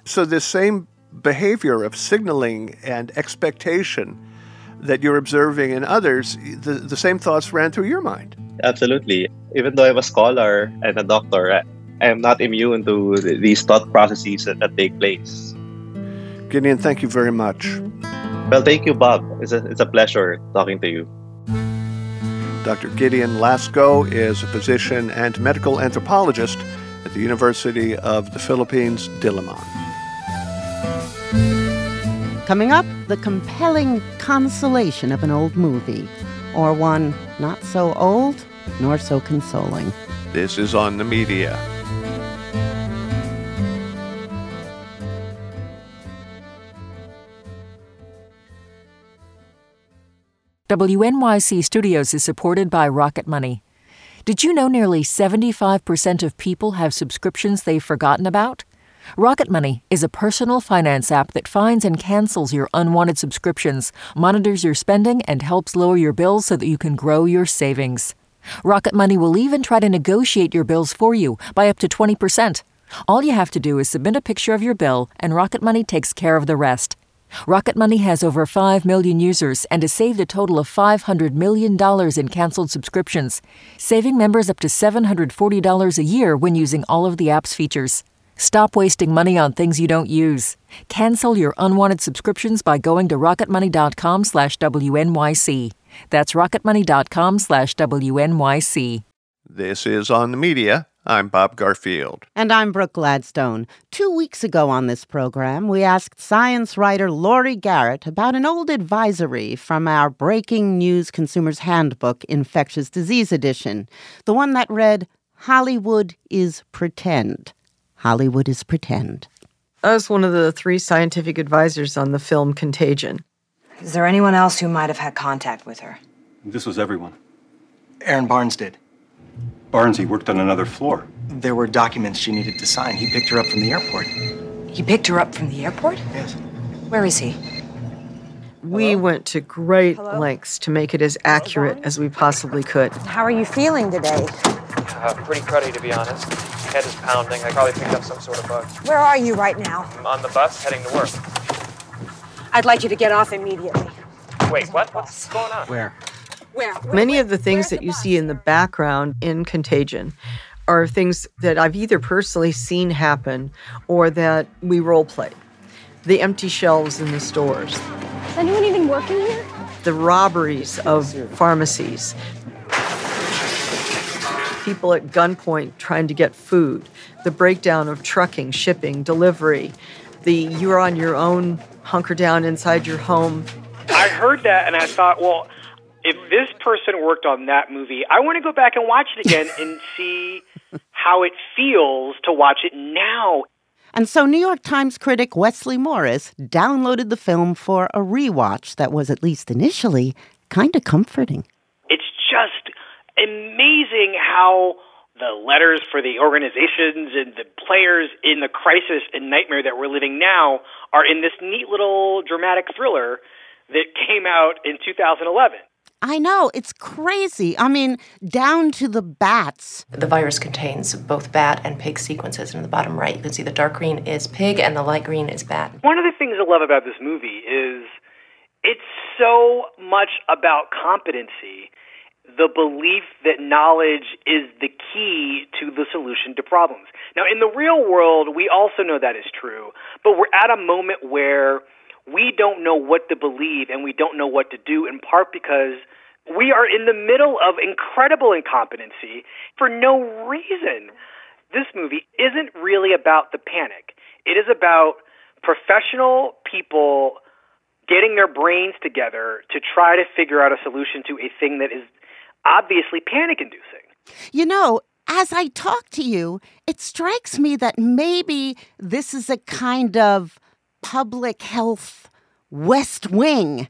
So this same behavior of signaling and expectation that you're observing in others, the same thoughts ran through your mind. Absolutely. Even though I'm a scholar and a doctor, I am not immune to these thought processes that take place. Gideon, thank you very much. Well, thank you, Bob. It's a pleasure talking to you. Dr. Gideon Lasco is a physician and medical anthropologist at the University of the Philippines, Diliman. Coming up, the compelling consolation of an old movie, or one not so old nor so consoling. This is On the Media. WNYC Studios is supported by Rocket Money. Did you know nearly 75% of people have subscriptions they've forgotten about? Rocket Money is a personal finance app that finds and cancels your unwanted subscriptions, monitors your spending, and helps lower your bills so that you can grow your savings. Rocket Money will even try to negotiate your bills for you by up to 20%. All you have to do is submit a picture of your bill, and Rocket Money takes care of the rest. Rocket Money has over 5 million users and has saved a total of $500 million in canceled subscriptions, saving members up to $740 a year when using all of the app's features. Stop wasting money on things you don't use. Cancel your unwanted subscriptions by going to rocketmoney.com/WNYC. That's rocketmoney.com/WNYC. This is On the Media. I'm Bob Garfield. And I'm Brooke Gladstone. 2 weeks ago on this program, we asked science writer Laurie Garrett about an old advisory from our Breaking News Consumer's Handbook Infectious Disease Edition, the one that read, Hollywood is pretend. Hollywood is pretend. I was one of the 3 scientific advisors on the film Contagion. Is there anyone else who might have had contact with her? This was everyone. Aaron Barnes did. Barnesy worked on another floor. There were documents she needed to sign. He picked her up from the airport. He picked her up from the airport? Yes. Where is he? We went to great lengths to make it as accurate as we possibly could. How are you feeling today? Pretty cruddy, to be honest. Head is pounding. I probably picked up some sort of bug. Where are you right now? I'm on the bus heading to work. I'd like you to get off immediately. Wait, what? What's going on? Where? Many of the things that you see in the background in Contagion are things that I've either personally seen happen or that we role play. The empty shelves in the stores. Is anyone even working here? The robberies of pharmacies. People at gunpoint trying to get food. The breakdown of trucking, shipping, delivery. The you're on your own, hunker down inside your home. I heard that and I thought, well, if this person worked on that movie, I want to go back and watch it again and see how it feels to watch it now. And so New York Times critic Wesley Morris downloaded the film for a rewatch that was, at least initially, kind of comforting. It's just amazing how the letters for the organizations and the players in the crisis and nightmare that we're living now are in this neat little dramatic thriller that came out in 2011. I know, it's crazy. I mean, down to the bats. The virus contains both bat and pig sequences. And in the bottom right, you can see the dark green is pig and the light green is bat. One of the things I love about this movie is it's so much about competency, the belief that knowledge is the key to the solution to problems. Now, in the real world, we also know that is true, but we're at a moment where we don't know what to believe and we don't know what to do, in part because we are in the middle of incredible incompetency for no reason. This movie isn't really about the panic. It is about professional people getting their brains together to try to figure out a solution to a thing that is obviously panic-inducing. You know, as I talk to you, it strikes me that maybe this is a kind of public health West Wing.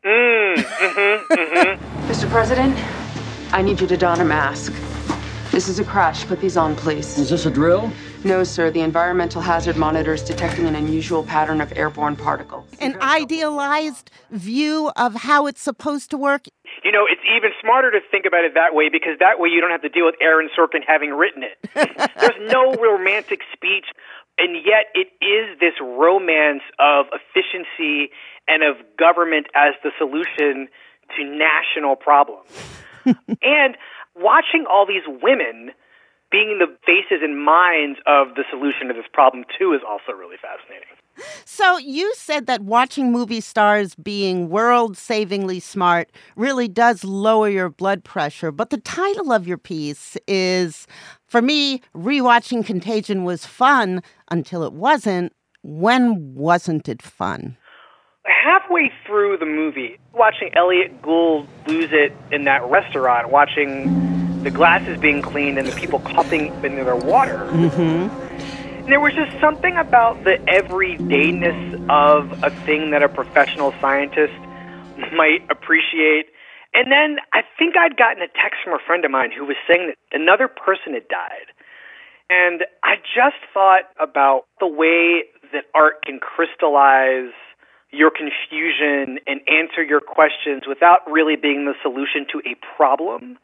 Mr. President, I need you to don a mask. This is a crash. Put these on, please. Is this a drill? No, sir. The environmental hazard monitor is detecting an unusual pattern of airborne particles. An idealized view of how it's supposed to work. You know, it's even smarter to think about it that way, because that way you don't have to deal with Aaron Sorkin having written it. There's no romantic speech And yet it is this romance of efficiency and of government as the solution to national problems. And watching all these women being the faces and minds of the solution to this problem, too, is also really fascinating. So you said that watching movie stars being world-savingly smart really does lower your blood pressure. But the title of your piece is, for me, rewatching Contagion was fun until it wasn't. When wasn't it fun? Halfway through the movie, watching Elliot Gould lose it in that restaurant, watching the glasses being cleaned and the people coughing into their water. There was just something about the everydayness of a thing that a professional scientist might appreciate. And then I think I'd gotten a text from a friend of mine who was saying that another person had died. And I just thought about the way that art can crystallize your confusion and answer your questions without really being the solution to a problem.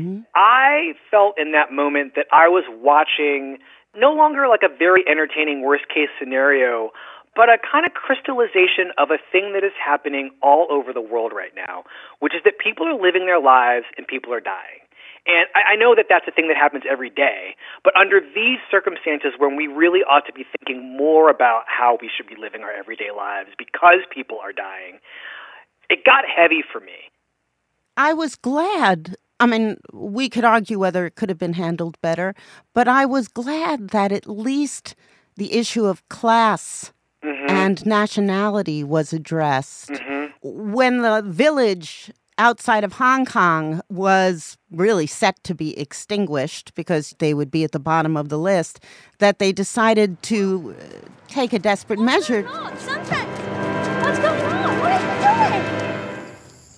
I felt in that moment that I was watching no longer like a very entertaining worst-case scenario, but a kind of crystallization of a thing that is happening all over the world right now, which is that people are living their lives and people are dying. And I know that that's a thing that happens every day, but under these circumstances when we really ought to be thinking more about how we should be living our everyday lives because people are dying, it got heavy for me. I was glad. I mean, we could argue whether it could have been handled better, but I was glad that at least the issue of class and nationality was addressed. When the village outside of Hong Kong was really set to be extinguished because they would be at the bottom of the list, that they decided to take a desperate measure. Sunset! What's going on? What are you doing?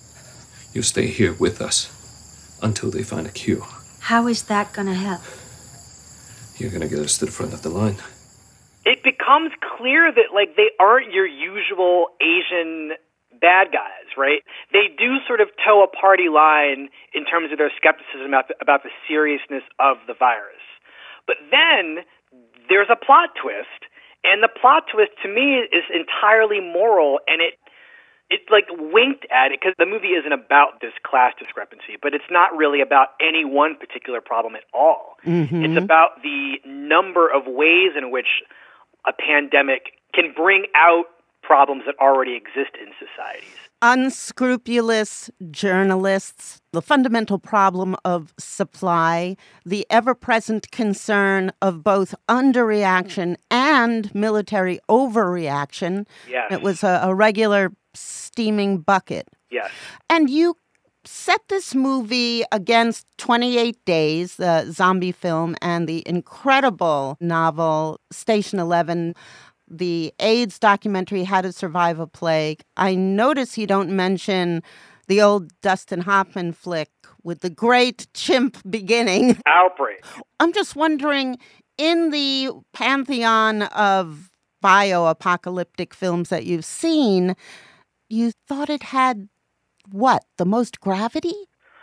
You stay here with us until they find a cure. How is that going to help? You're going to get us to the front of the line. It becomes clear that, like, they aren't your usual Asian bad guys, right? They do sort of toe a party line in terms of their skepticism about the seriousness of the virus. But then there's a plot twist, and the plot twist to me is entirely moral, and it like winked at it, because the movie isn't about this class discrepancy, but it's not really about any one particular problem at all. It's about the number of ways in which a pandemic can bring out problems that already exist in societies. Unscrupulous journalists, the fundamental problem of supply, the ever-present concern of both underreaction and military overreaction. Yes. It was a regular steaming bucket. Yes. And you set this movie against 28 Days, the zombie film, and the incredible novel Station 11, the AIDS documentary, How to Survive a Plague. I notice you don't mention the old Dustin Hoffman flick with the great chimp beginning. Outbreak. I'm just wondering, in the pantheon of bio-apocalyptic films that you've seen, you thought it had, what, the most gravity?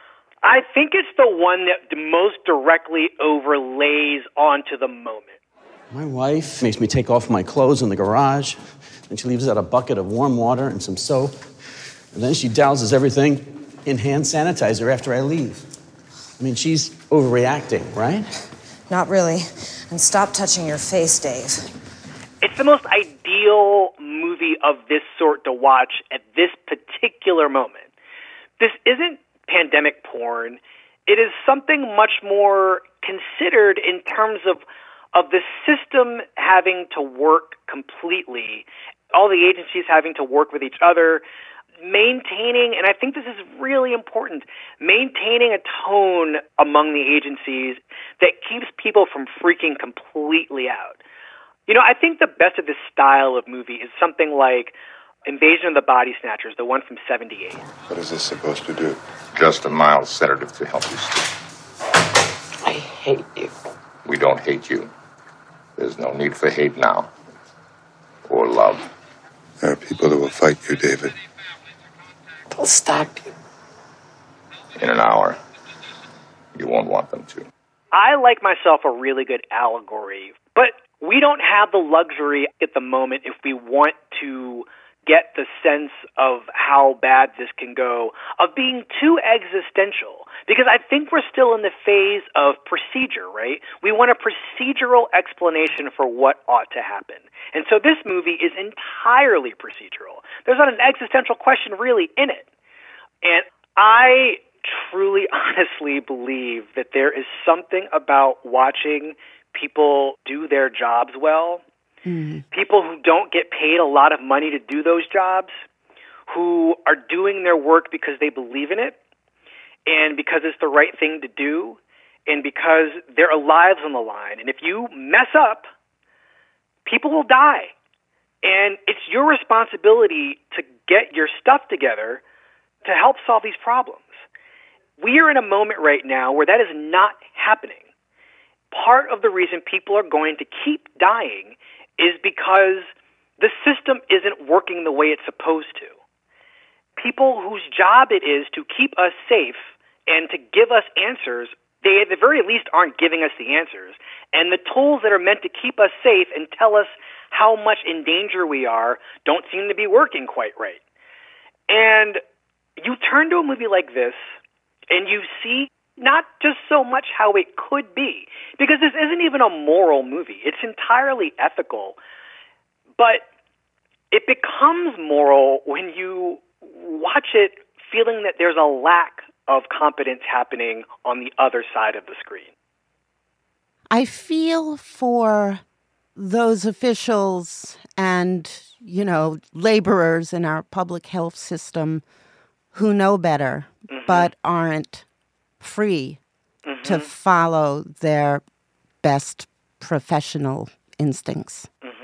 I think it's the one that most directly overlays onto the moment. My wife makes me take off my clothes in the garage, and she leaves out a bucket of warm water and some soap, and then she douses everything in hand sanitizer after I leave. I mean, she's overreacting, right? Not really. And stop touching your face, Dave. It's the most ideal movie of this sort to watch at this particular moment. This isn't pandemic porn. It is something much more considered in terms of the system having to work completely, all the agencies having to work with each other, maintaining, and I think this is really important, maintaining a tone among the agencies that keeps people from freaking completely out. You know, I think the best of this style of movie is something like Invasion of the Body Snatchers, the one from 78. What is this supposed to do? Just a mild sedative to help you sleep. I hate you. We don't hate you. There's no need for hate now. Or love. There are people that will fight you, David. They'll stop you. In an hour. You won't want them to. I like myself a really good allegory, but we don't have the luxury at the moment, if we want to get the sense of how bad this can go, of being too existential. Because I think we're still in the phase of procedure, right? We want a procedural explanation for what ought to happen. And so this movie is entirely procedural. There's not an existential question really in it. And I truly, honestly believe that there is something about watching people do their jobs well, people who don't get paid a lot of money to do those jobs, who are doing their work because they believe in it and because it's the right thing to do and because their lives on the line. And if you mess up, people will die. And it's your responsibility to get your stuff together to help solve these problems. We are in a moment right now where that is not happening. Part of the reason people are going to keep dying is because the system isn't working the way it's supposed to. People whose job it is to keep us safe and to give us answers, they at the very least aren't giving us the answers. And the tools that are meant to keep us safe and tell us how much in danger we are don't seem to be working quite right. And you turn to a movie like this and you see not just so much how it could be, because this isn't even a moral movie. It's entirely ethical. But it becomes moral when you watch it feeling that there's a lack of competence happening on the other side of the screen. I feel for those officials and, laborers in our public health system who know better but aren't free to follow their best professional instincts.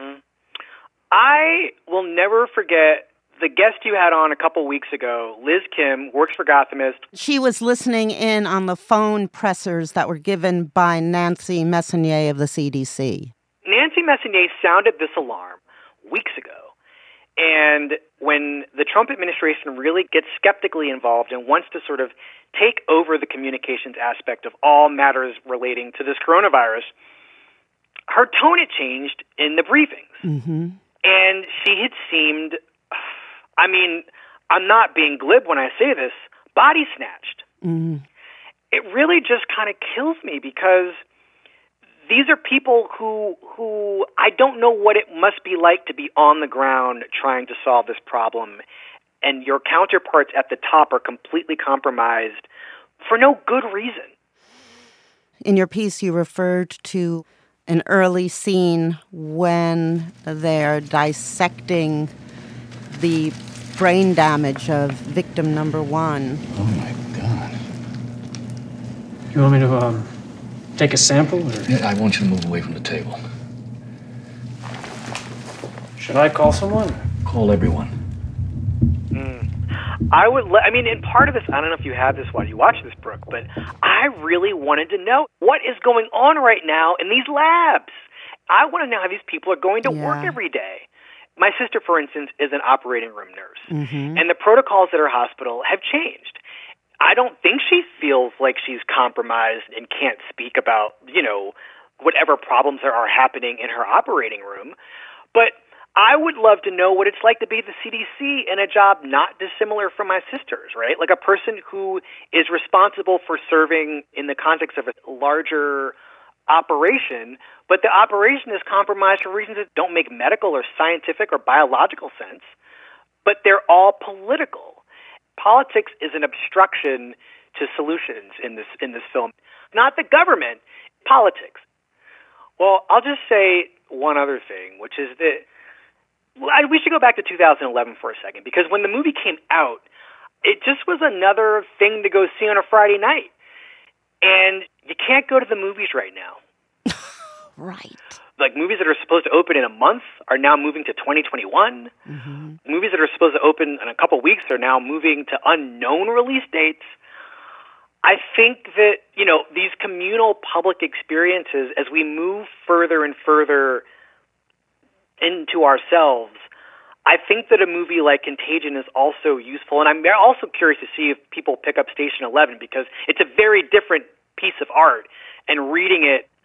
I will never forget the guest you had on a couple weeks ago, Liz Kim, works for Gothamist. She was listening in on the phone pressers that were given by Nancy Messonnier of the CDC. Nancy Messonnier sounded this alarm weeks ago. And when the Trump administration really gets skeptically involved and wants to sort of take over the communications aspect of all matters relating to this coronavirus, her tone had changed in the briefings. And she had seemed, I'm not being glib when I say this, body snatched. It really just kind of kills me because these are people who I don't know what it must be like to be on the ground trying to solve this problem, and your counterparts at the top are completely compromised for no good reason. In your piece, you referred to an early scene when they're dissecting the brain damage of victim number 1. Oh, my God. You want me to, take a sample? Or? Yeah, I want you to move away from the table. Should I call someone? Call everyone. I would, and part of this, I don't know if you have this while you watch this, Brooke, but I really wanted to know what is going on right now in these labs. I want to know how these people are going to work every day. My sister, for instance, is an operating room nurse, and the protocols at her hospital have changed. I don't think she feels like she's compromised and can't speak about, whatever problems there are happening in her operating room, but I would love to know what it's like to be the CDC in a job not dissimilar from my sister's, right? Like a person who is responsible for serving in the context of a larger operation, but the operation is compromised for reasons that don't make medical or scientific or biological sense, but they're all political. Politics is an obstruction to solutions in this film. Not the government, politics. Well, I'll just say one other thing, which is that we should go back to 2011 for a second, because when the movie came out, it just was another thing to go see on a Friday night. And you can't go to the movies right now. Right. Like movies that are supposed to open in a month are now moving to 2021. Movies that are supposed to open in a couple weeks are now moving to unknown release dates. I think that, these communal public experiences, as we move further and further into ourselves, I think that a movie like Contagion is also useful. And I'm also curious to see if people pick up Station 11, because it's a very different piece of art. And reading it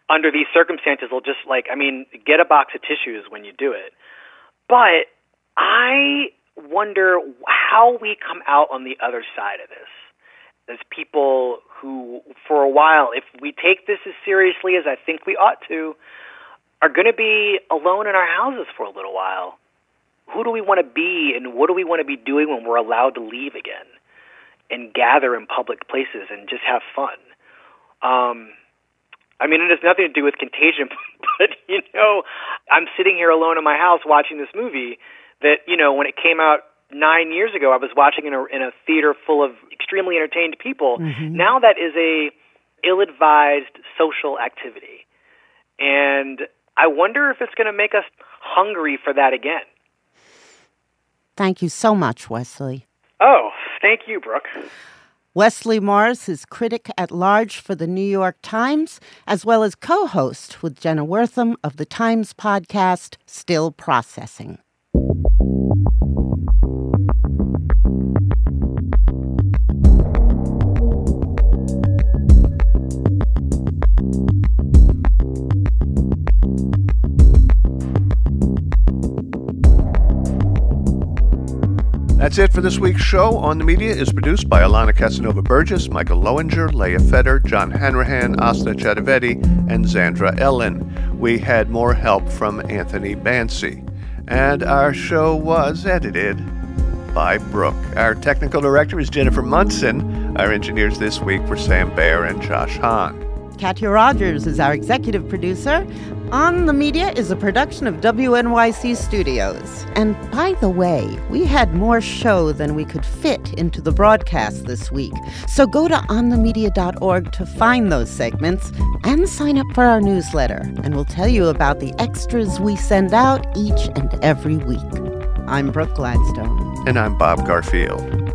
under these circumstances will just get a box of tissues when you do it. But I wonder how we come out on the other side of this. As people who, for a while, if we take this as seriously as I think we ought to, are going to be alone in our houses for a little while. Who do we want to be, and what do we want to be doing when we're allowed to leave again and gather in public places and just have fun? It has nothing to do with Contagion, but, I'm sitting here alone in my house watching this movie that, when it came out 9 years ago, I was watching in a theater full of extremely entertained people. Mm-hmm. Now that is a ill-advised social activity. And I wonder if it's going to make us hungry for that again. Thank you so much, Wesley. Oh, thank you, Brooke. Wesley Morris is critic-at-large for the New York Times, as well as co-host with Jenna Wortham of the Times podcast, Still Processing. That's it for this week's show. On the Media is produced by Alana Casanova-Burgess, Michael Lowinger, Leah Feder, John Hanrahan, Asna Chadavetti, and Zandra Ellen. We had more help from Anthony Bancy. And our show was edited by Brooke. Our technical director is Jennifer Munson. Our engineers this week were Sam Baer and Josh Hahn. Katya Rogers is our executive producer. On the Media is a production of WNYC Studios. And by the way, we had more show than we could fit into the broadcast this week. So go to onthemedia.org to find those segments and sign up for our newsletter. And we'll tell you about the extras we send out each and every week. I'm Brooke Gladstone. And I'm Bob Garfield.